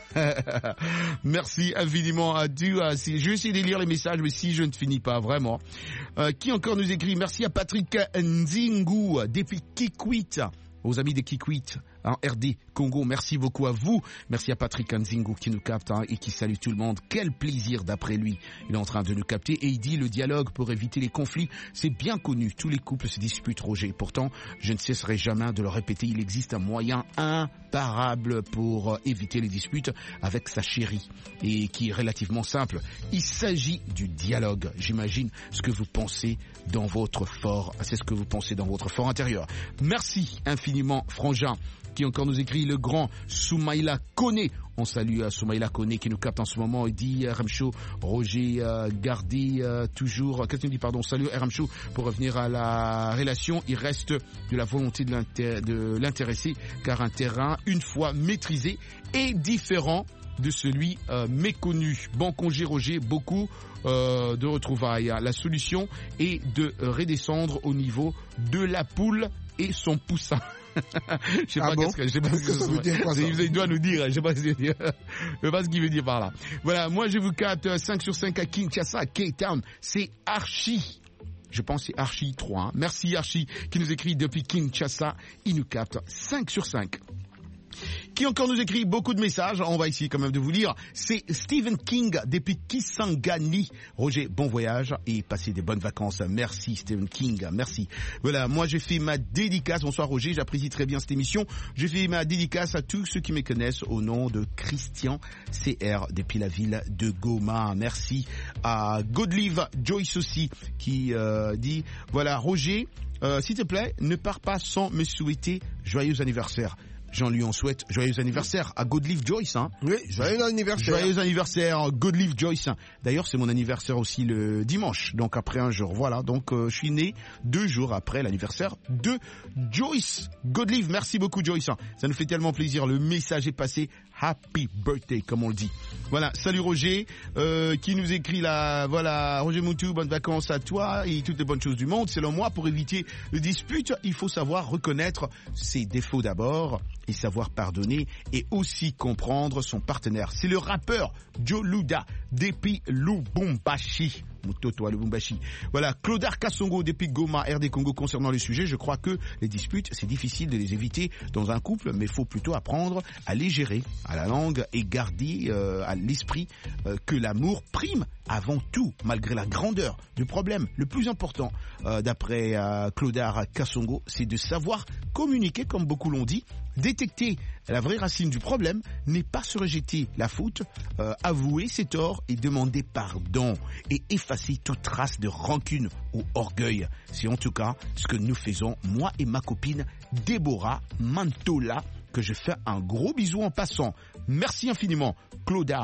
Merci infiniment à Dieu. Je vais essayer de lire les messages, mais si je ne finis pas, vraiment. Euh, qui encore nous écrit? Merci à Patrick Nzingu depuis Kikwit. Aux amis de Kikwit en R D Congo, merci beaucoup à vous. Merci à Patrick Nzingu qui nous capte hein, et qui salue tout le monde. Quel plaisir d'après lui. Il est en train de nous capter et il dit le dialogue pour éviter les conflits, c'est bien connu. Tous les couples se disputent, Roger. Pourtant, je ne cesserai jamais de le répéter. Il existe un moyen imparable pour éviter les disputes avec sa chérie et qui est relativement simple. Il s'agit du dialogue. J'imagine ce que vous pensez dans votre fort. C'est ce que vous pensez dans votre fort intérieur. Merci infiniment, Frangin. Qui encore nous écrit le grand Soumaïla Kone. On salue uh, Soumaïla Kone qui nous capte en ce moment. Il dit R M Show, Roger uh, Gardi, uh, toujours. Qu'est-ce qu'il dit, pardon, salut R M Show. Pour revenir à la relation, il reste de la volonté de, l'inté- de l'intéresser, car un terrain, une fois maîtrisé, est différent de celui euh, méconnu. Bon congé Roger, beaucoup euh, de retrouvailles. La solution est de redescendre au niveau de la poule et son poussin. Je sais ah pas bon qu'est-ce que je sais pas ce que ça veut dire. Quoi, ça il doit nous dire, je sais pas ce qu'il veut dire. Je sais pas ce qu'il veut dire par là. Voilà, moi je vous capte cinq sur cinq à Kinshasa, à Cape Town. C'est Archie. Je pense que c'est Archie trois. Hein. Merci Archie qui nous écrit depuis Kinshasa. Il nous capte cinq sur cinq. Qui encore nous écrit beaucoup de messages, on va essayer quand même de vous lire. C'est Stephen King depuis Kisangani. Roger, bon voyage et passez des bonnes vacances. Merci Stephen King, merci. Voilà, moi j'ai fait ma dédicace. Bonsoir Roger, j'apprécie très bien cette émission. J'ai fait ma dédicace à tous ceux qui me connaissent au nom de Christian C R depuis la ville de Goma. Merci à Godlive Joyce aussi qui euh, dit, voilà Roger, euh, s'il te plaît, ne pars pas sans me souhaiter joyeux anniversaire. Jean lui en souhaite joyeux anniversaire à Godlive Joyce. Hein. Oui, joyeux anniversaire. Joyeux anniversaire Godlive Joyce. D'ailleurs, c'est mon anniversaire aussi le dimanche, donc après un jour. Voilà, donc euh, je suis né deux jours après l'anniversaire de Joyce. Godlive, merci beaucoup Joyce. Ça nous fait tellement plaisir. Le message est passé. Happy birthday, comme on le dit. Voilà, salut Roger, euh, qui nous écrit là, voilà, Roger Moutou, bonnes vacances à toi et toutes les bonnes choses du monde. Selon moi, pour éviter le dispute, il faut savoir reconnaître ses défauts d'abord et savoir pardonner et aussi comprendre son partenaire. C'est le rappeur Joe Luda depuis Lubumbashi. Mutoto à Lubumbashi. Voilà, Claudard Kassongo depuis Goma, R D Congo. Concernant le sujet, je crois que les disputes, c'est difficile de les éviter dans un couple, mais il faut plutôt apprendre à les gérer à la langue et garder euh, à l'esprit euh, que l'amour prime avant tout, malgré la grandeur du problème. Le plus important, euh, d'après euh, Claudard Kassongo, c'est de savoir communiquer, comme beaucoup l'ont dit, détecter la vraie racine du problème, n'est pas se rejeter la faute, euh, avouer ses torts et demander pardon et effacer toute trace de rancune ou orgueil. C'est en tout cas ce que nous faisons, moi et ma copine Déborah Mantola, que je fais un gros bisou en passant. Merci infiniment, Claudard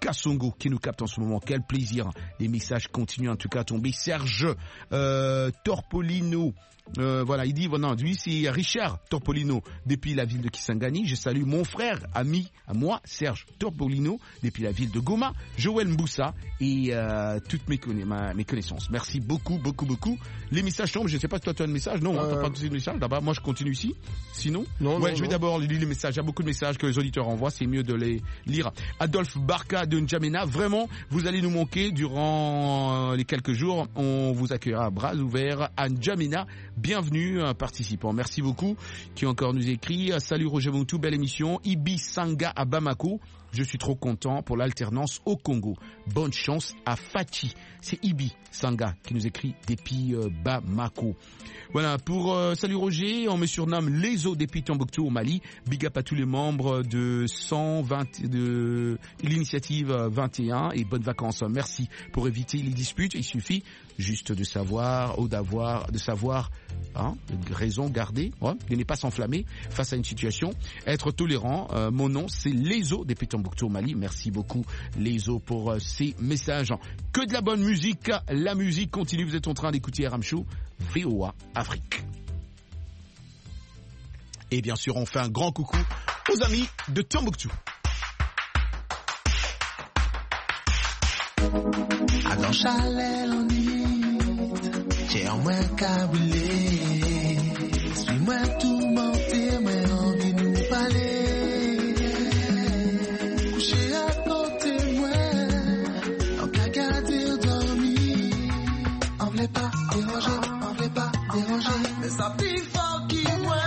Kassongo qui nous capte en ce moment. Quel plaisir. Les messages continuent en tout cas à tomber. Serge euh, Torpolino. Euh, voilà, il dit, voilà, lui c'est Richard Torpolino depuis la ville de Kisangani. Je salue mon frère, ami à moi, Serge Torpolino depuis la ville de Goma, Joël Mboussa et euh, toutes mes, conna- ma, mes connaissances. Merci beaucoup, beaucoup, beaucoup. Les messages tombent. Je ne sais pas si toi tu as un message. Non, euh... hein, t'as pas de message. D'abord, moi je continue ici. Sinon, non, ouais, non, je vais non. d'abord lire les messages. Il y a beaucoup de messages que les auditeurs envoient. C'est mieux de les lire. Adolphe Barca de N'Djamena. Vraiment, vous allez nous manquer durant les quelques jours. On vous accueillera à bras ouverts à N'Djamena. Bienvenue, un participant. Merci beaucoup. Qui encore nous écrit. Salut Roger Montou, belle émission. Ibi Sanga à Bamako. Je suis trop content pour l'alternance au Congo. Bonne chance à Fati. C'est Ibi Sanga qui nous écrit depuis euh, Bamako. Voilà, pour euh, salut Roger, on me surnomme Lezo depuis Tombouctou au Mali. Big up à tous les membres de cent vingt de l'initiative vingt et un et bonnes vacances. Merci. Pour éviter les disputes, il suffit juste de savoir ou d'avoir de savoir hein, de raison garder, ouais, de ne pas s'enflammer face à une situation, être tolérant. Euh, mon nom c'est Lezo depuis Tombouctou au Mali. Merci beaucoup Lezo pour euh, ces messages. Que de la bonne musique, la musique continue. Vous êtes en train d'écouter R M Show V O A Afrique. Et bien sûr, on fait un grand coucou aux amis de Tombouctou. Dans chalet en nuit, j'ai en moins câblé. Suis-moi tout monté, moi envie de nous parler. Couché à côté moi, en qu'à garder dormi. On voulait pas déranger, on voulait pas déranger. Mais ça plus fort qui moi.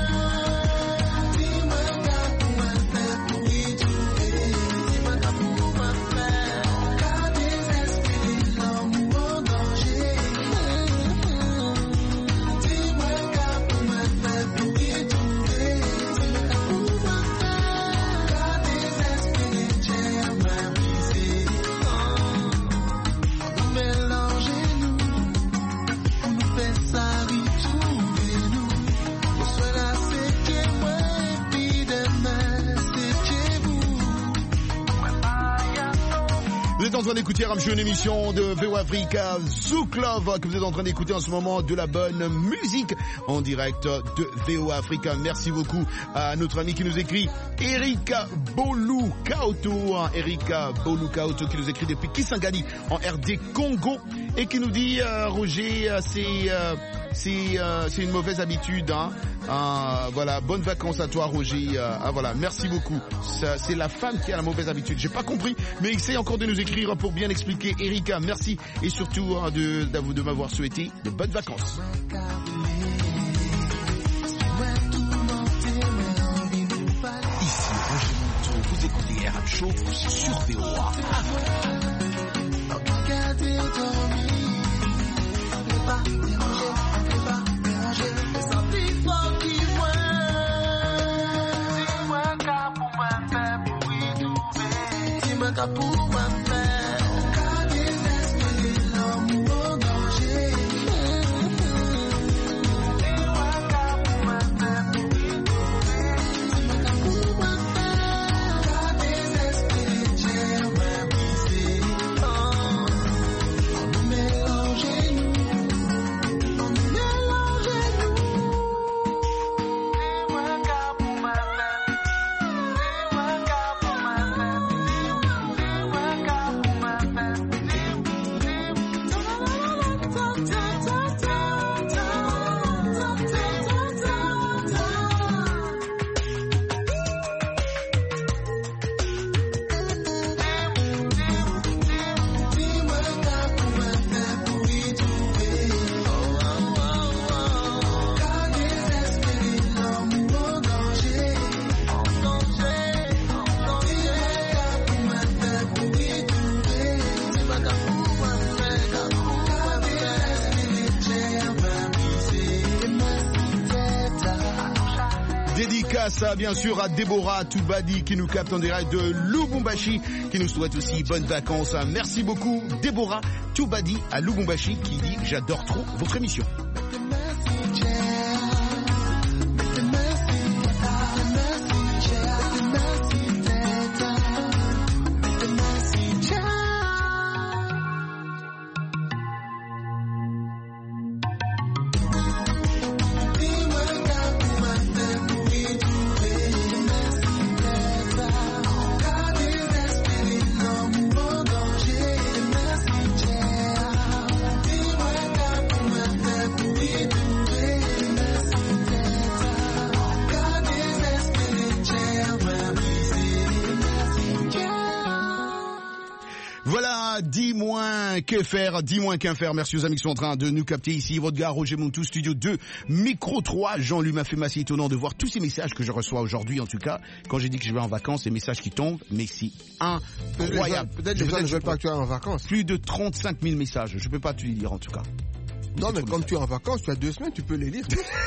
Vous êtes en train d'écouter R M Show, une émission de V O Africa Zouk Love, que vous êtes en train d'écouter en ce moment de la bonne musique en direct de V O Africa. Merci beaucoup à notre ami qui nous écrit, Erika Bolou Kaoto, Erika Bolou Kaoto qui nous écrit depuis Kisangani en R D Congo et qui nous dit euh, Roger, euh, c'est euh, c'est euh, c'est une mauvaise habitude, hein. Euh, voilà, bonnes vacances à toi Roger. Euh, ah, voilà, merci beaucoup. Ça, c'est la femme qui a la mauvaise habitude. J'ai pas compris, mais essaye encore de nous écrire pour bien expliquer. Erika, merci et surtout hein, de, de, de m'avoir souhaité de bonnes vacances. Ici Roger Montou, vous écoutez R M Show sur V O A. Pour ma mère, quand désespéré, l'amour en danger. Pour ma mère, pour ma mère, quand désespéré, j'ai un main brisé. On nous mélange nous, on nous mélange nous. Dis-moi car pour ma mère, dis-moi car pour ma mère. Ça bien sûr à Déborah Toubadi qui nous capte en direct de Lubumbashi, qui nous souhaite aussi bonnes vacances. Merci beaucoup Déborah Toubadi à Lubumbashi qui dit j'adore trop votre émission. bien, que faire? Dis-moi qu'un faire. Merci aux amis qui sont en train de nous capter ici. Votre gars, Roger Montou, Studio deux, Micro trois. Jean-Luc m'a fait assez étonnant de voir tous ces messages que je reçois aujourd'hui, en tout cas. Quand j'ai dit que je vais en vacances, les messages qui tombent, mais c'est incroyable. Peut-être les gens ne veulent pas que tu ailles en vacances. Plus de trente-cinq mille messages. Je peux pas te les lire, en tout cas. Non, mais comme tu es en vacances, tu as deux semaines, tu peux les lire.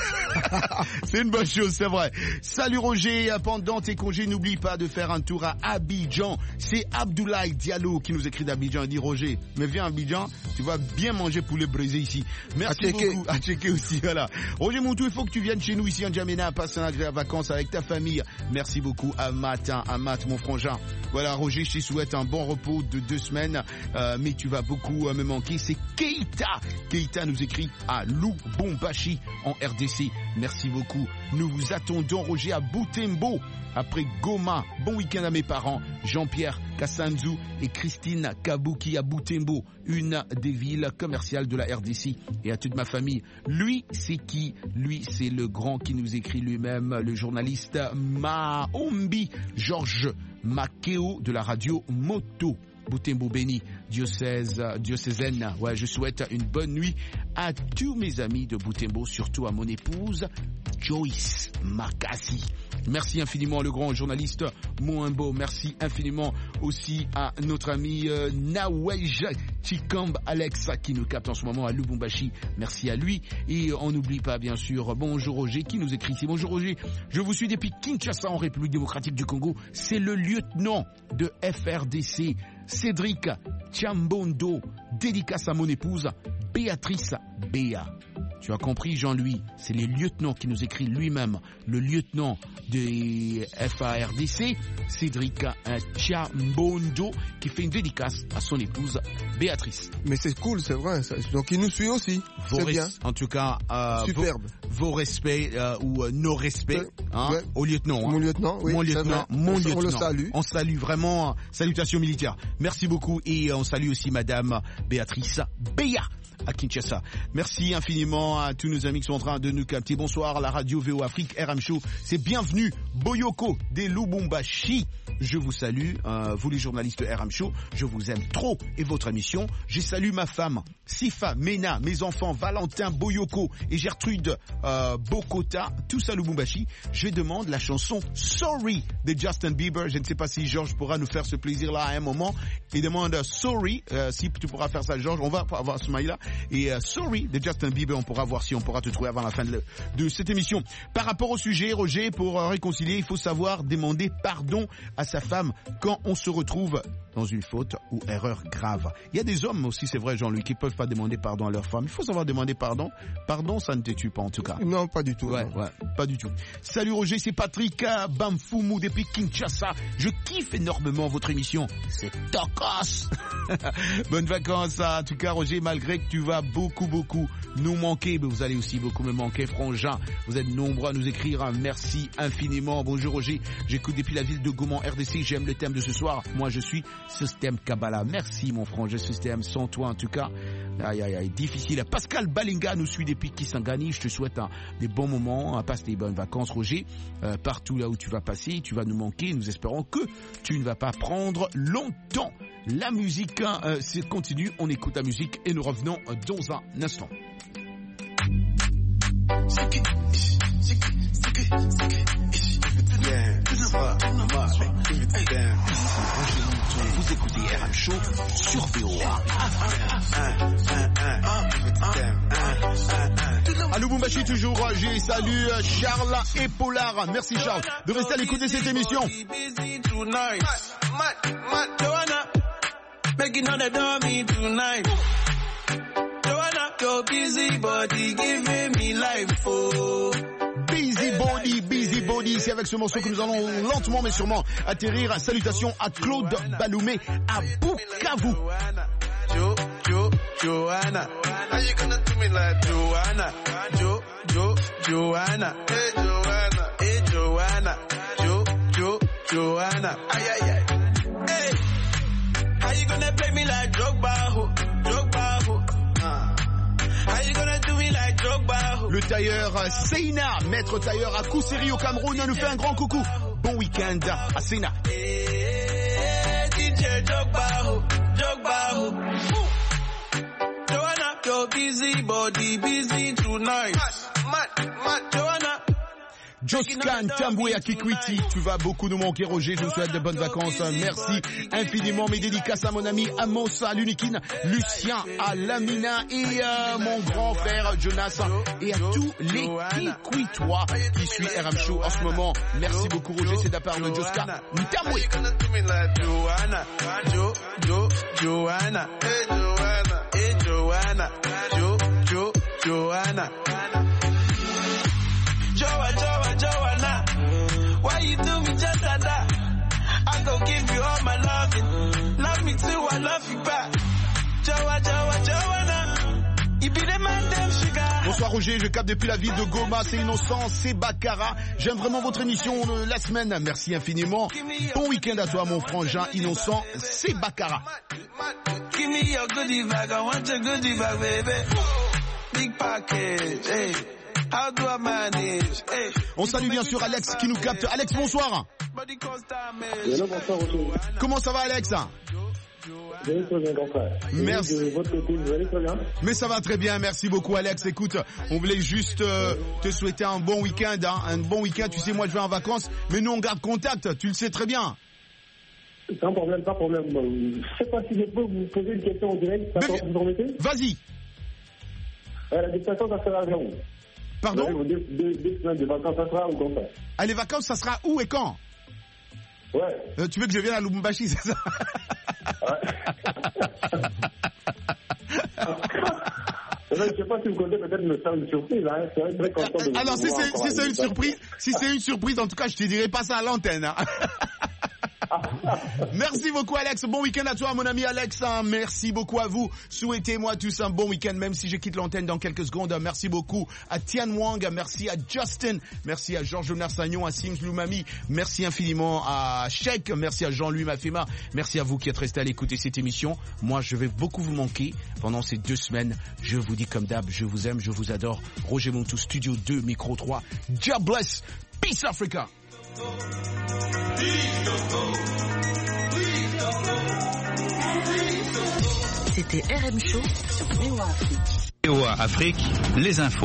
C'est une bonne chose, c'est vrai. Salut Roger, pendant tes congés, n'oublie pas de faire un tour à Abidjan. C'est Abdoulaye Diallo qui nous écrit d'Abidjan. Il dit Roger, mais viens à Abidjan, tu vas bien manger poulet braisé ici. Merci à beaucoup. À checker aussi, voilà. Roger Montou, il faut que tu viennes chez nous ici en Djamena, passer un agréable vacances avec ta famille. Merci beaucoup à Matin, à Matt, mon frangin. Voilà, Roger, je te souhaite un bon repos de deux semaines, euh, mais tu vas beaucoup euh, me manquer. C'est Keita. Keita nous écrit à Lubumbashi en R D C. Merci beaucoup. Nous vous attendons, Roger, à Butembo. Après Goma, bon week-end à mes parents, Jean-Pierre Kassanzu et Christine Kabuki à Butembo, une des villes commerciales de la R D C, et à toute ma famille. Lui, c'est qui? Lui, c'est le grand qui nous écrit lui-même, le journaliste Maombi Georges Makeo de la radio Moto. Butembo béni, diocèse, diocésaine. Ouais, je souhaite une bonne nuit à tous mes amis de Butembo, surtout à mon épouse Joyce Makasi. Merci infiniment le grand journaliste Moimbo. Merci infiniment aussi à notre ami euh, Nawej Chikamb Alex qui nous capte en ce moment à Lubumbashi. Merci à lui. Et on n'oublie pas bien sûr bonjour Roger qui nous écrit ici. Bonjour Roger, je vous suis depuis Kinshasa en République démocratique du Congo. C'est le lieutenant de F R D C Cédric Chambondo. Dédicace à mon épouse Béatrice Béa. Tu as compris, Jean-Louis, c'est les lieutenants qui nous écrit lui-même, le lieutenant de F A R D C, Cédric Chambondo, qui fait une dédicace à son épouse Béatrice. Mais c'est cool, c'est vrai. Donc il nous suit aussi. Vos c'est bien. En tout cas, euh, superbe. Vos, vos respects euh, ou euh, nos respects hein, ouais. au lieutenant. Hein. Mon lieutenant, oui. Mon lieutenant, mon on, lieutenant. On le salue. On salue vraiment. Salutations militaires. Merci beaucoup et on salue aussi Madame Béatrice Béa à Kinshasa. Merci infiniment à tous nos amis qui sont en train de nous capter. Bonsoir à la radio V O Afrique R M Show. C'est bienvenue Boyoko des Lubumbashi. Je vous salue, euh, vous les journalistes de R M Show. Je vous aime trop et votre émission. Je salue ma femme Sifa Mena, mes enfants Valentin Boyoko et Gertrude euh, Bokota, tous à Lubumbashi. Je demande la chanson Sorry de Justin Bieber. Je ne sais pas si Georges pourra nous faire ce plaisir-là à un moment. Il demande Sorry, euh, si tu pourras faire ça Georges. On va avoir ce mail-là. Et uh, Sorry de Justin Bieber, on pourra voir si on pourra te trouver avant la fin de, de cette émission. Par rapport au sujet, Roger, pour euh, réconcilier, il faut savoir demander pardon à sa femme quand on se retrouve dans une faute ou erreur grave. Il y a des hommes aussi, c'est vrai, Jean-Louis, qui ne peuvent pas demander pardon à leur femme. Il faut savoir demander pardon. Pardon, ça ne te tue pas en tout cas. Non, pas du tout. Ouais, ouais, pas du tout. Salut Roger, c'est Patrick Bamfoumou depuis Kinshasa. Je kiffe énormément votre émission. C'est tocos. Bonnes vacances, en tout cas, Roger, malgré que tu vas beaucoup, beaucoup nous manquer, mais vous allez aussi beaucoup me manquer, frangin. Vous êtes nombreux à nous écrire. Merci infiniment. Bonjour Roger, j'écoute depuis la ville de Gaumont, R D C. J'aime le thème de ce soir. Moi, je suis Système Kabbalah. Merci mon frangin Système. Sans toi, en tout cas, aïe, aïe, aïe, difficile. Pascal Balinga nous suit depuis Kisangani. Je te souhaite un, des bons moments. Passe des bonnes vacances, Roger. Euh, partout là où tu vas passer, tu vas nous manquer. Nous espérons que tu ne vas pas prendre longtemps. La musique euh, c'est continue. On écoute la musique et nous revenons dans un instant. Vous écoutez R M Show sur V O A. À Lubumbashi toujours, j'ai salut Charles et Polar. Merci Charles de rester à l'écoute de cette émission. Making all the dummy tonight. Joanna, your busy body giving me life, oh. Busy Body, Busy Body, c'est avec ce morceau que nous allons lentement mais sûrement atterrir. Salutations à Claude Baloumé à Bukavu. Jo, Jo, Joanna, how you gonna do me like Joanna? Jo, Jo, Joanna, hey Joanna, hey Joanna, Jo, Jo, Joanna, ay ay ay. Hey, how you gonna play me like Drogba, ho, Drogba, ho? How you gonna do me like Drogba, ho? Le tailleur Seina, maître tailleur à Kousséri au Cameroun, nous fait un grand coucou. Bon week-end à Seina. Hey, D J Drogba, ho, Drogba, ho. Your busy body busy tonight. Mad, mad, mad, Joanna. Joscan Tamboué à Kikwiti, tu vas beaucoup nous manquer Roger, je vous souhaite de bonnes vacances, merci infiniment, mes dédicaces à mon ami Amos, à l'Unikin, Lucien, à Lamina et à mon grand frère Jonas et à tous les Kikwitois qui suivent R M Show en ce moment. Merci beaucoup Roger, c'est de la part de Joscan Tamboué. Joanna, hey Joanna, hey Joanna, Jo, Jo, Joanna. Joa, Joa, Joanna, why you do me just like that? I go give you all my loving, love me too, I love you back. Joa, Joa, Joanna, you be the man, damn sugar. Bonsoir Roger, je capte depuis la ville de Goma, c'est Innocent, c'est Baccara. J'aime vraiment votre émission euh, la semaine, merci infiniment. Bon week-end à toi mon frangin Innocent, c'est Baccara. Give me your goodie bag, I want your goodie bag, baby. Big package, hey. How do I manage? Hey. On salue bien sûr Alex qui nous capte. Alex, bonsoir. Hello, bonsoir, Roger. Comment ça va Alex? Je vais très bien, grand frère. Merci. De votre côté, vous allez très bien? Mais ça va très bien, merci beaucoup Alex. Écoute, on voulait juste euh, te souhaiter un bon week-end, hein, un bon week-end. Tu sais, moi je vais en vacances, mais nous on garde contact, tu le sais très bien. Sans problème, pas de problème. Je ne sais pas si je peux vous poser une question en direct. Ça vous permettez? Vas-y. Euh, la déplacement, ça sera à Véron. Pardon? Vous deux, deux, deux semaines de vacances, ça sera où comme ça? Ah, les vacances, ça sera où et quand? Ouais. Euh, tu veux que je vienne à Lubumbashi, c'est ça? Ouais. Je ne sais pas si vous comptez peut-être me faire une surprise, hein. Je serais très content de vous Alors, si c'est, si c'est une surprise, si c'est une surprise, en tout cas, je te dirai pas ça à l'antenne, hein. Merci beaucoup Alex, bon week-end à toi mon ami Alex, merci beaucoup à vous, souhaitez-moi tous un bon week-end même si je quitte l'antenne dans quelques secondes. Merci beaucoup à Tian Wang, merci à Justin, merci à Georges Narsagnon, à Sims Lumami, merci infiniment à Sheikh, merci à Jean-Louis Mafema, merci à vous qui êtes restés à l'écouter cette émission. Moi je vais beaucoup vous manquer pendant ces deux semaines, je vous dis comme d'hab, je vous aime, je vous adore. Roger Montou, Studio deux, Micro trois, God bless, Peace Africa. C'était R M Show sur V O A Afrique. V O A Afrique, les infos.